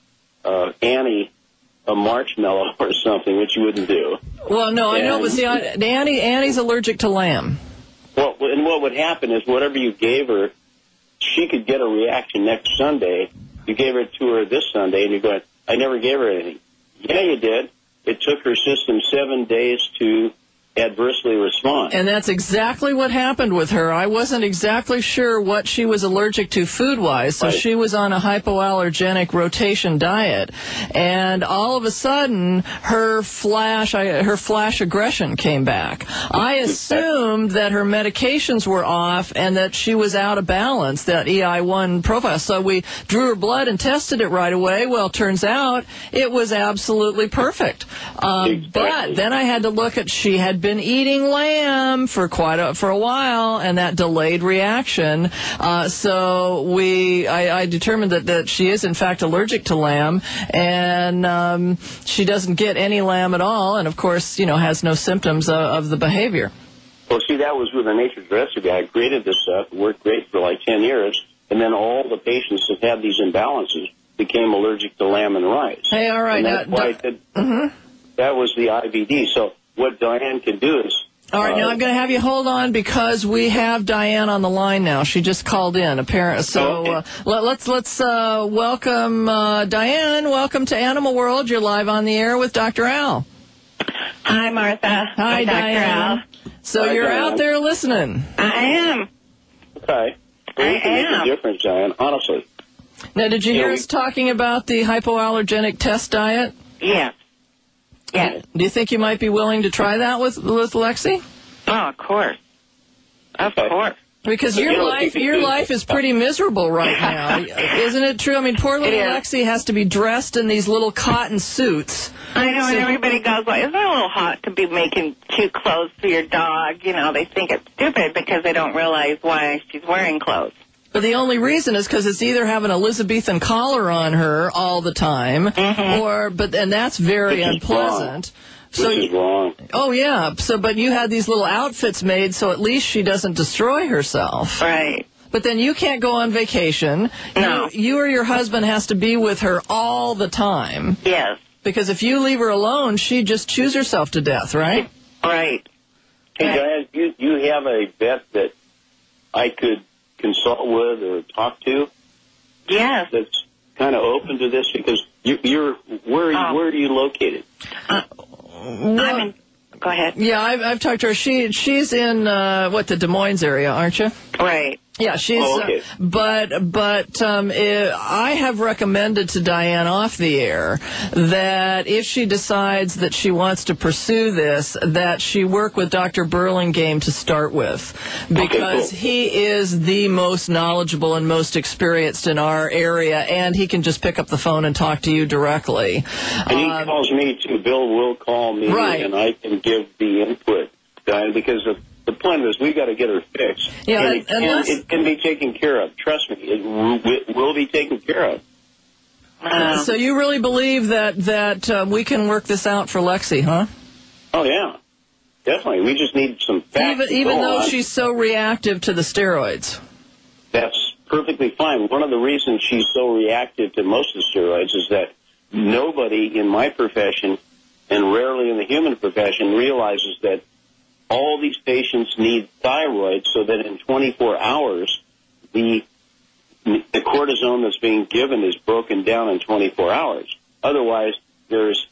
uh, Annie a marshmallow or something, which you wouldn't do. Well, no, and, I know, but see, Annie, Annie's allergic to lamb. Well, and what would happen is whatever you gave her, she could get a reaction next Sunday. You gave it to her this Sunday, and you're going, I never gave her anything. Yeah, you did. It took her system seven days to adversely respond. And that's exactly what happened with her. I wasn't exactly sure what she was allergic to food-wise, so right. She was on a hypoallergenic rotation diet. And all of a sudden, her flash, I, her flash aggression came back. I assumed that her medications were off and that she was out of balance, that E I one profile. So we drew her blood and tested it right away. Well, turns out it was absolutely perfect. Um, exactly. But then I had to look at, she had been eating lamb for quite a, for a while, and that delayed reaction. Uh, so we, I, I determined that, that she is in fact allergic to lamb, and um, she doesn't get any lamb at all, and of course, you know, has no symptoms of, of the behavior. Well, see, that was with the Nature's Recipe. I created this stuff. It worked great for like ten years, and then all the patients that had these imbalances became allergic to lamb and rice. Hey, all right. And that's now, why I did, mm-hmm. That was the I B D. So what Diane can do is... All right, uh, now I'm going to have you hold on because we have Diane on the line now. She just called in, apparently. So okay. uh, let, let's let's uh, welcome uh, Diane. Welcome to Animal World. You're live on the air with Doctor Al. Hi, Martha. Hi, I'm Diane. Doctor Al. So Hi, you're Diane. out there listening. I am. Okay. Well, I you can am. make a difference, Diane, honestly. Now, did you Yeah, hear we- us talking about the hypoallergenic test diet? Yes. Yes. Do you think you might be willing to try that with with Lexi? Oh, of course. Of Okay. course. Because But your you know, life, you- your you- life is pretty miserable right now, isn't it true? I mean, poor little It is. Lexi has to be dressed in these little cotton suits. I know, So- and everybody goes, well, isn't it a little hot to be making cute clothes for your dog? You know, they think it's stupid because they don't realize why she's wearing clothes. But the only reason is because it's either have an Elizabethan collar on her all the time, Mhm. or but and that's very Which is unpleasant. So which is you, wrong. Oh, yeah. So, but you had these little outfits made so at least she doesn't destroy herself. Right. But then you can't go on vacation. No. You, you or your husband has to be with her all the time. Yes. Because if you leave her alone, she'd just choose herself to death, right? Right. Hey, Diane, you, you have a vet that I could consult with or talk to? Yes. That's kind of open to this because you, you're where are you, Oh. where are you located? Uh, I mean, go ahead. Yeah, I've, I've talked to her. She she's in uh, what the Des Moines area, aren't you? Right. Yeah, she's. Oh, okay. uh, but but um, eh, I have recommended to Diane off the air that if she decides that she wants to pursue this, that she work with Doctor Burlingame to start with, because Okay, cool. he is the most knowledgeable and most experienced in our area, and he can just pick up the phone and talk to you directly. And he Um, calls me too. Bill will call me, Right. and I can give the input, Diane, because the, the point is we got to get her fixed. Yeah, and it, and can, let's- it can be taken care of. Trust me, it will, it will be taken care of. Um, so you really believe that that um, we can work this out for Lexi, huh? Oh yeah, definitely. We just need some facts. Even to even go though on. she's so reactive to the steroids. That's perfectly fine. One of the reasons she's so reactive to most of the steroids is that nobody in my profession, and rarely in the human profession, realizes that all these patients need thyroid so that in twenty-four hours, the, the cortisone that's being given is broken down in twenty-four hours. Otherwise, there's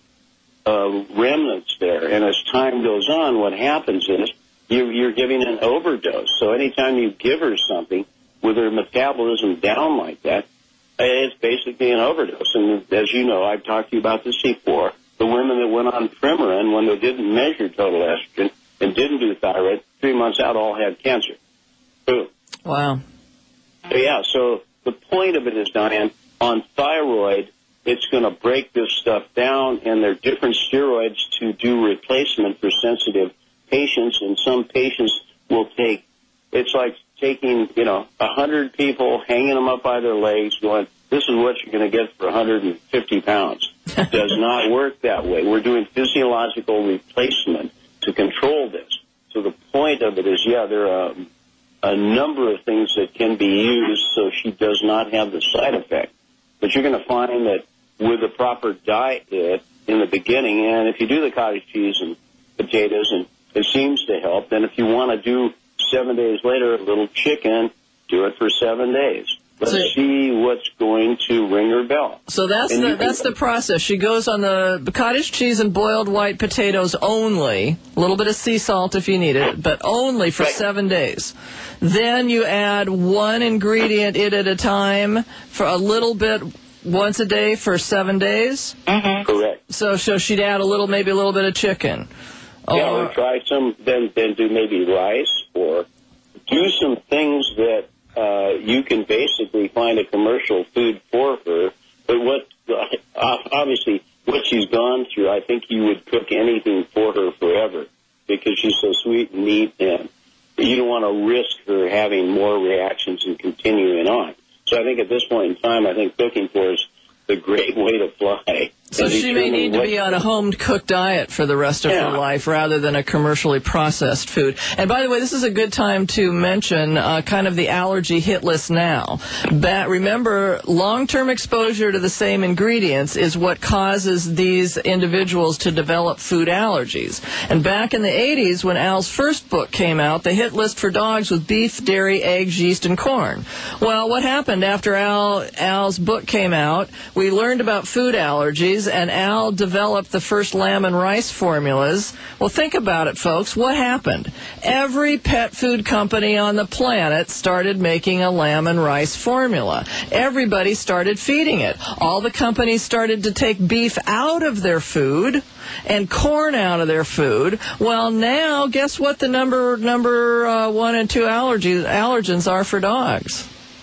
uh, remnants there. And as time goes on, what happens is you, you're giving an overdose. So anytime you give her something with her metabolism down like that, it's basically an overdose. And as you know, I've talked to you about this before. The women that went on Premarin, when they didn't measure total estrogen and didn't do thyroid, three months out all had cancer. Boom. Wow. So, yeah, so the point of it is, Diane, on thyroid, it's going to break this stuff down, and there are different steroids to do replacement for sensitive patients, and some patients will take, it's like taking, you know, a hundred people, hanging them up by their legs, going, this is what you're going to get for one hundred fifty pounds. It does not work that way. We're doing physiological replacement to control this. So the point of it is, yeah, there are um, a number of things that can be used so she does not have the side effect. But you're going to find that with the proper diet in the beginning, and if you do the cottage cheese and potatoes, and it seems to help, then if you want to do seven days later a little chicken, do it for seven days. Let's So- see what's going to ring her bell. So that's And the you can- that's the process. She goes on the cottage cheese and boiled white potatoes only, a little bit of sea salt if you need it, but only for Right. seven days. Then you add one ingredient in at a time for a little bit once a day for seven days. Correct. So so she'd add a little, maybe a little bit of chicken. Yeah, Or- or try some, then then do maybe rice, or do some things that uh, you can basically find a commercial food for her. But what, uh, obviously, what she's gone through, I think you would cook anything for her forever because she's so sweet and neat, and you don't want to risk her having more reactions and continuing on. So I think at this point in time, I think cooking for her is the great way to fly. So And she may determine need to what- be on a home-cooked diet for the rest of Yeah. her life rather than a commercially processed food. And by the way, this is a good time to mention uh, kind of the allergy hit list now. But remember, long-term exposure to the same ingredients is what causes these individuals to develop food allergies. And back in the eighties, when Al's first book came out, the hit list for dogs was beef, dairy, eggs, yeast, and corn. Well, what happened after Al, Al's book came out? We learned about food allergies, and Al developed the first lamb and rice formulas. Well, think about it, folks. What happened? Every pet food company on the planet started making a lamb and rice formula. Everybody started feeding it. All the companies started to take beef out of their food and corn out of their food. Well, now, guess what the number number uh, one and two allergies, allergens are for dogs?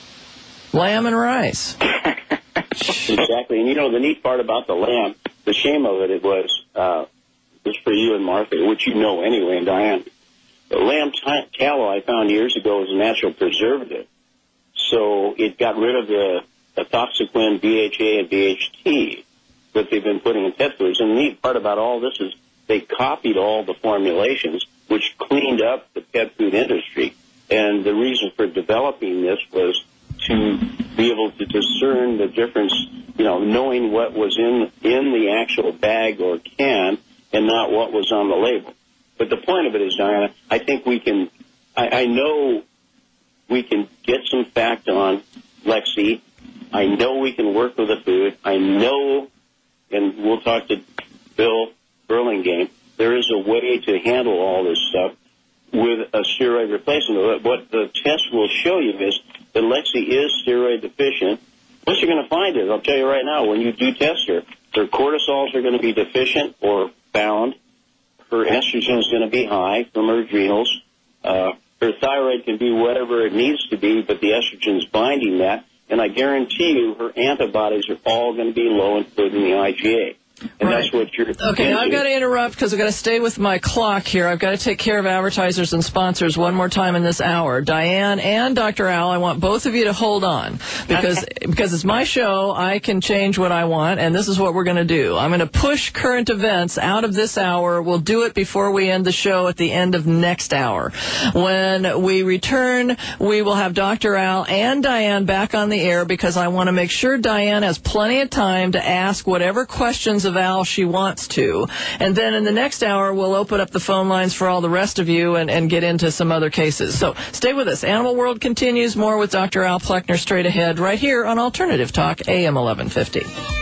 Lamb and rice. Exactly. And, you know, the neat part about the lamb, the shame of it, it was, uh, was for you and Martha, which you know anyway, and Diane. The lamb t- tallow I found years ago was a natural preservative. So it got rid of the, the toxaquin, B H A, and B H T that they've been putting in pet foods. And the neat part about all this is they copied all the formulations, which cleaned up the pet food industry. And the reason for developing this was to be able to discern the difference, you know, knowing what was in in the actual bag or can and not what was on the label. But the point of it is, Diana, I think we can, I, I know we can get some fact on Lexi. I know we can work with the food. I know, and we'll talk to Bill Burlingame, there is a way to handle all this stuff with a steroid replacement. What the test will show you is that Lexi is steroid deficient. What you're going to find is, I'll tell you right now, when you do test her, her cortisols are going to be deficient or bound. Her estrogen is going to be high from her adrenals. Uh, her thyroid can be whatever it needs to be, but the estrogen is binding that. And I guarantee you her antibodies are all going to be low, including the I G A. And right. that's what you're... Okay, now I've got to interrupt because I've got to stay with my clock here. I've got to take care of advertisers and sponsors one more time in this hour. Diane and Doctor Al, I want both of you to hold on because okay. because it's my show. I can change what I want, and this is what we're going to do. I'm going to push current events out of this hour. We'll do it before we end the show at the end of next hour. When we return, we will have Doctor Al and Diane back on the air because I want to make sure Diane has plenty of time to ask whatever questions of Al she wants to. And then in the next hour, we'll open up the phone lines for all the rest of you and, and get into some other cases. So stay with us. Animal World continues. More with Doctor Al Pleckner straight ahead right here on Alternative Talk, A M eleven fifty.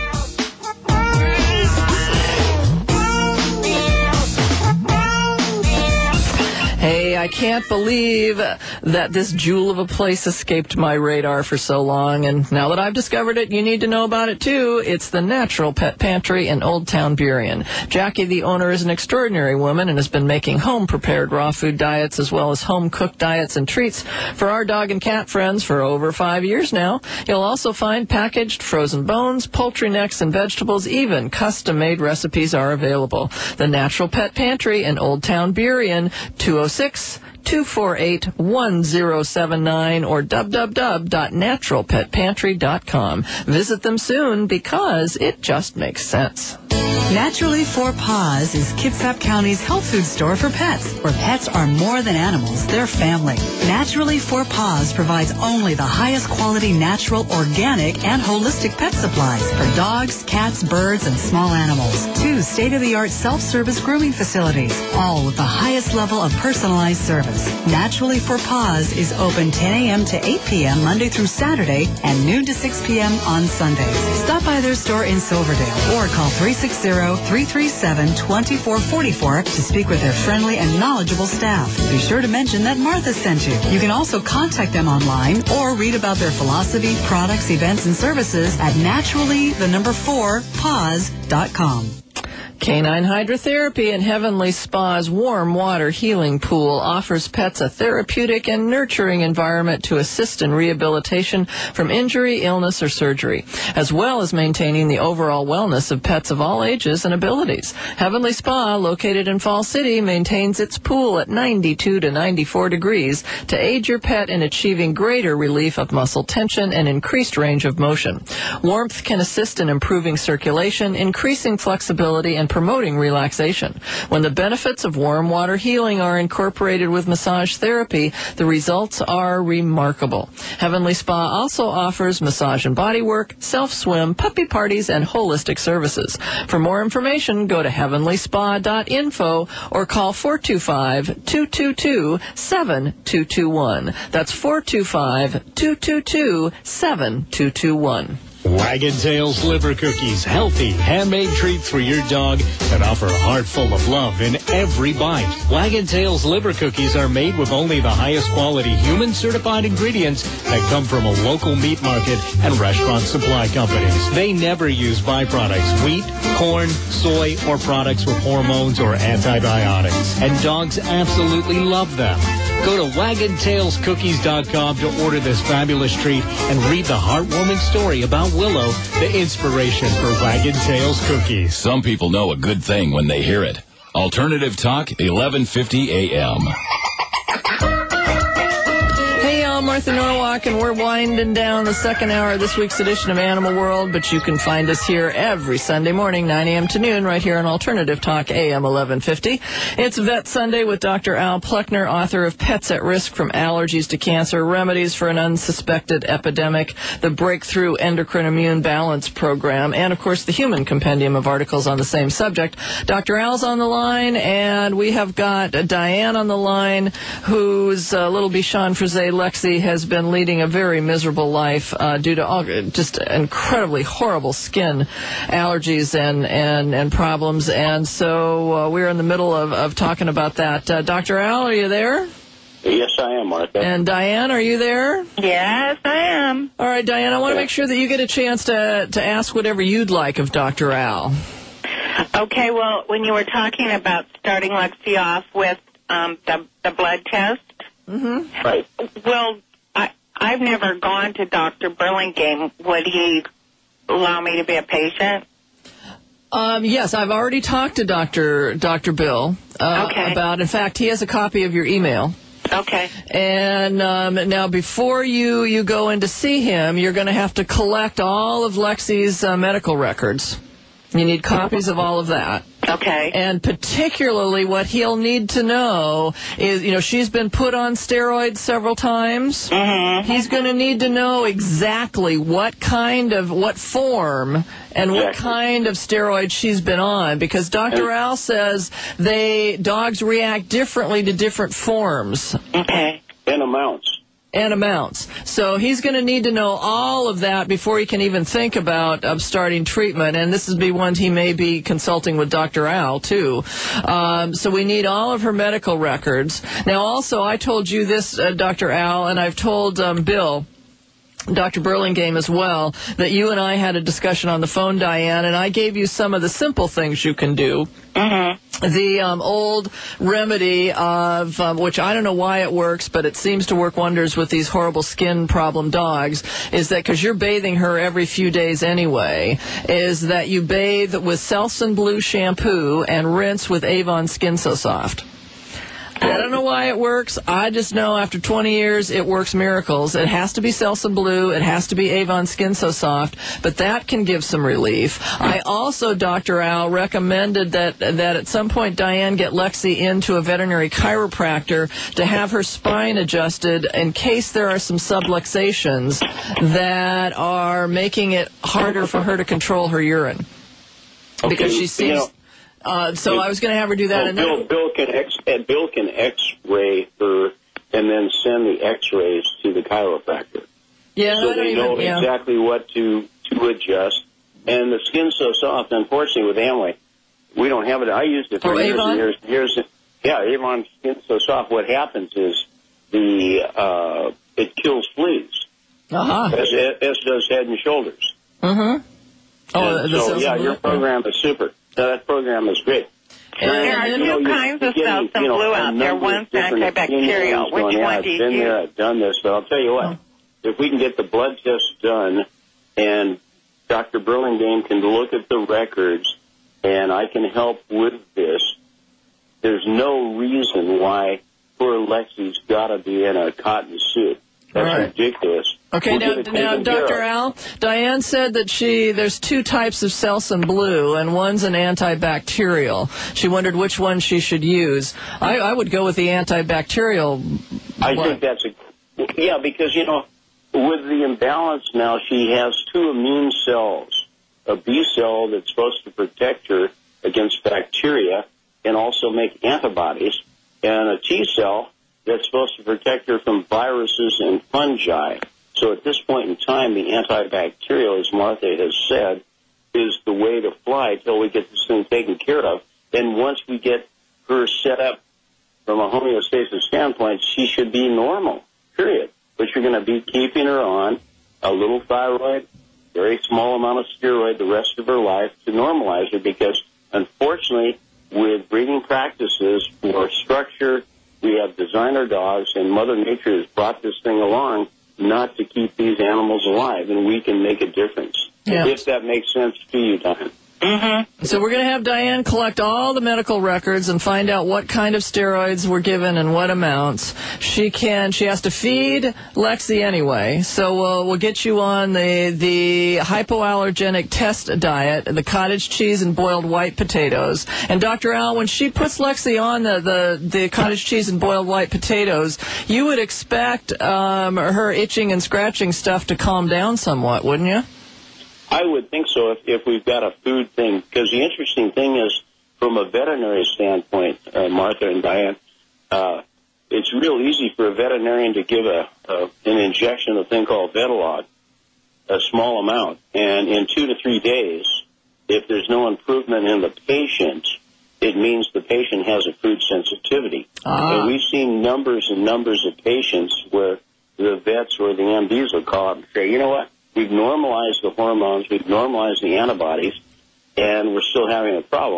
Hey, I can't believe that this jewel of a place escaped my radar for so long, and now that I've discovered it, you need to know about it too. It's the Natural Pet Pantry in Old Town Burien. Jackie, the owner, is an extraordinary woman and has been making home-prepared raw food diets as well as home-cooked diets and treats for our dog and cat friends for over five years now. You'll also find packaged frozen bones, poultry necks, and vegetables. Even custom-made recipes are available. The Natural Pet Pantry in Old Town Burien, two oh six, two four eight, one oh seven nine or w w w dot natural pet pantry dot com. Visit them soon because it just makes sense. Naturally for Paws is Kitsap County's health food store for pets, where pets are more than animals, they're family. Naturally for Paws provides only the highest quality natural, organic, and holistic pet supplies for dogs, cats, birds, and small animals. Two state-of-the-art self-service grooming facilities, all with the highest level of personalized service. Naturally for Paws is open ten a.m. to eight p.m. Monday through Saturday and noon to six p.m. on Sundays. Stop by their store in Silverdale or call three six zero, three three seven, two four four four to speak with their friendly and knowledgeable staff. Be sure to mention that Martha sent you. You can also contact them online or read about their philosophy, products, events, and services at naturally, the number four, paws dot com. Canine Hydrotherapy and Heavenly Spa's warm water healing pool offers pets a therapeutic and nurturing environment to assist in rehabilitation from injury, illness, or surgery, as well as maintaining the overall wellness of pets of all ages and abilities. Heavenly Spa, located in Fall City, maintains its pool at ninety-two to ninety-four degrees to aid your pet in achieving greater relief of muscle tension and increased range of motion. Warmth can assist in improving circulation, increasing flexibility, and promoting relaxation. When the benefits of warm water healing are incorporated with massage therapy, the results are remarkable. Heavenly Spa also offers massage and body work, self-swim, puppy parties, and holistic services. For more information, go to heavenly spa dot info or call four two five, two two two, seven two two one. That's four two five, two two two, seven two two one. Wagon Tail's Liver Cookies, healthy, handmade treats for your dog that offer a heart full of love in every bite. Wagon Tail's Liver Cookies are made with only the highest quality human-certified ingredients that come from a local meat market and restaurant supply companies. They never use byproducts, wheat, corn, soy, or products with hormones or antibiotics. And dogs absolutely love them. Go to wagon tails cookies dot com to order this fabulous treat and read the heartwarming story about Willow, the inspiration for Wagon Tails cookies. Some people know a good thing when they hear it. Alternative Talk, eleven fifty a.m. Martha Norwalk, and we're winding down the second hour of this week's edition of Animal World, but you can find us here every Sunday morning, nine a.m. to noon, right here on Alternative Talk, A M eleven fifty. It's Vet Sunday with Doctor Al Pluckner, author of Pets at Risk from Allergies to Cancer, Remedies for an Unsuspected Epidemic, the Breakthrough Endocrine Immune Balance Program, and, of course, the Human Compendium of articles on the same subject. Doctor Al's on the line, and we have got Diane on the line, whose uh, little Bichon Frise Lexi has been leading a very miserable life uh, due to all, just incredibly horrible skin allergies and, and, and problems. And so uh, we're in the middle of, of talking about that. Uh, Doctor Al, are you there? Yes, I am, Martha. And Diane, are you there? Yes, I am. All right, Diane, I want to make sure that you get a chance to, to ask whatever you'd like of Doctor Al. Okay, well, when you were talking about starting Lexi off with um, the, the blood test, mm-hmm. Right. Well, I, I've never gone to Doctor Burlingame. Would he allow me to be a patient? Um, yes, I've already talked to Doctor Doctor Bill uh, okay. about. In fact, he has a copy of your email. Okay. And um, now, before you, you go in to see him, you're going to have to collect all of Lexi's uh, medical records. You need copies of all of that. Okay. And particularly what he'll need to know is, you know, she's been put on steroids several times. Mm-hmm. He's going to need to know exactly what kind of, what form and what exactly. kind of steroids she's been on. Because Doctor Al says they, dogs react differently to different forms. Okay. And amounts. And amounts. So he's going to need to know all of that before he can even think about uh, starting treatment. And this is be one he may be consulting with Doctor Al, too. Um, so we need all of her medical records. Now, also, I told you this, uh, Doctor Al, and I've told um, Bill, Doctor Burlingame as well, that you and I had a discussion on the phone, Diane, and I gave you some of the simple things you can do. Mm-hmm. The um, old remedy of, um, which I don't know why it works, but it seems to work wonders with these horrible skin problem dogs, is that because you're bathing her every few days anyway, is that you bathe with Selsun Blue shampoo and rinse with Avon Skin So Soft. I don't know why it works. I just know after twenty years it works miracles. It has to be Selsun Blue. It has to be Avon Skin So Soft. But that can give some relief. I also, Doctor Al, recommended that that at some point Diane get Lexi into a veterinary chiropractor to have her spine adjusted in case there are some subluxations that are making it harder for her to control her urine. Okay. Because she seems... You know, Uh, so I was going to have her do that. Well, and Bill, then, Bill can X, Bill can X-ray her and then send the X-rays to the chiropractor. yeah, so I don't they even, know yeah. exactly what to to adjust. And the Skin So Soft, unfortunately, with Amway, we don't have it. I used it for Oh, years Avon? and years and years. Yeah, Avon Skin So Soft. What happens is the uh, it kills fleas, Uh-huh. as, as does Head and Shoulders. Mm-hmm. Oh, And the so Selsun yeah, Blue? your program is super. So that program is great. And, There are and, two you know, kinds of you're getting, Selsun you know, Blue a out there. number of One's different antibacterial. opinions Which going, yeah, one I've do you been use? there, I've done this, but I'll tell you what, if we can get the blood test done and Doctor Burlingame can look at the records and I can help with this, there's no reason why poor Lexi's got to be in a cotton suit. That's Right. ridiculous. Okay, We'll now, get it now taken care Doctor of. Al, Diane said that she there's two types of Selsun Blue, and one's an antibacterial. She wondered which one she should use. I, I would go with the antibacterial. I one. think that's a yeah, because you know, with the imbalance now, she has two immune cells: a B cell that's supposed to protect her against bacteria and also make antibodies, and a T cell that's supposed to protect her from viruses and fungi. So at this point in time, the antibacterial, as Martha has said, is the way to fly till we get this thing taken care of. And once we get her set up from a homeostasis standpoint, she should be normal, period. But you're going to be keeping her on a little thyroid, very small amount of steroid the rest of her life to normalize her because, unfortunately, with breeding practices for structure, we have designer dogs, and Mother Nature has brought this thing along not to keep these animals alive, and we can make a difference. Yeah. If that makes sense to you, Diane. Mm-hmm. So we're going to have Diane collect all the medical records and find out what kind of steroids were given and what amounts. She can. She has to feed Lexi anyway, so we'll, we'll get you on the the hypoallergenic test diet, the cottage cheese and boiled white potatoes. And Doctor Al, when she puts Lexi on the, the, the cottage cheese and boiled white potatoes, you would expect um, her itching and scratching stuff to calm down somewhat, wouldn't you? I would think so if, if we've got a food thing, because the interesting thing is, from a veterinary standpoint, uh, Martha and Diane, uh, it's real easy for a veterinarian to give a, a an injection, a thing called Vetalog, a small amount, and in two to three days, if there's no improvement in the patient, it means the patient has a food sensitivity. Ah. And we've seen numbers and numbers of patients where the vets or the M Ds will call up and say, you know what? We've normalized the hormones, we've normalized the antibodies, and we're still having a problem.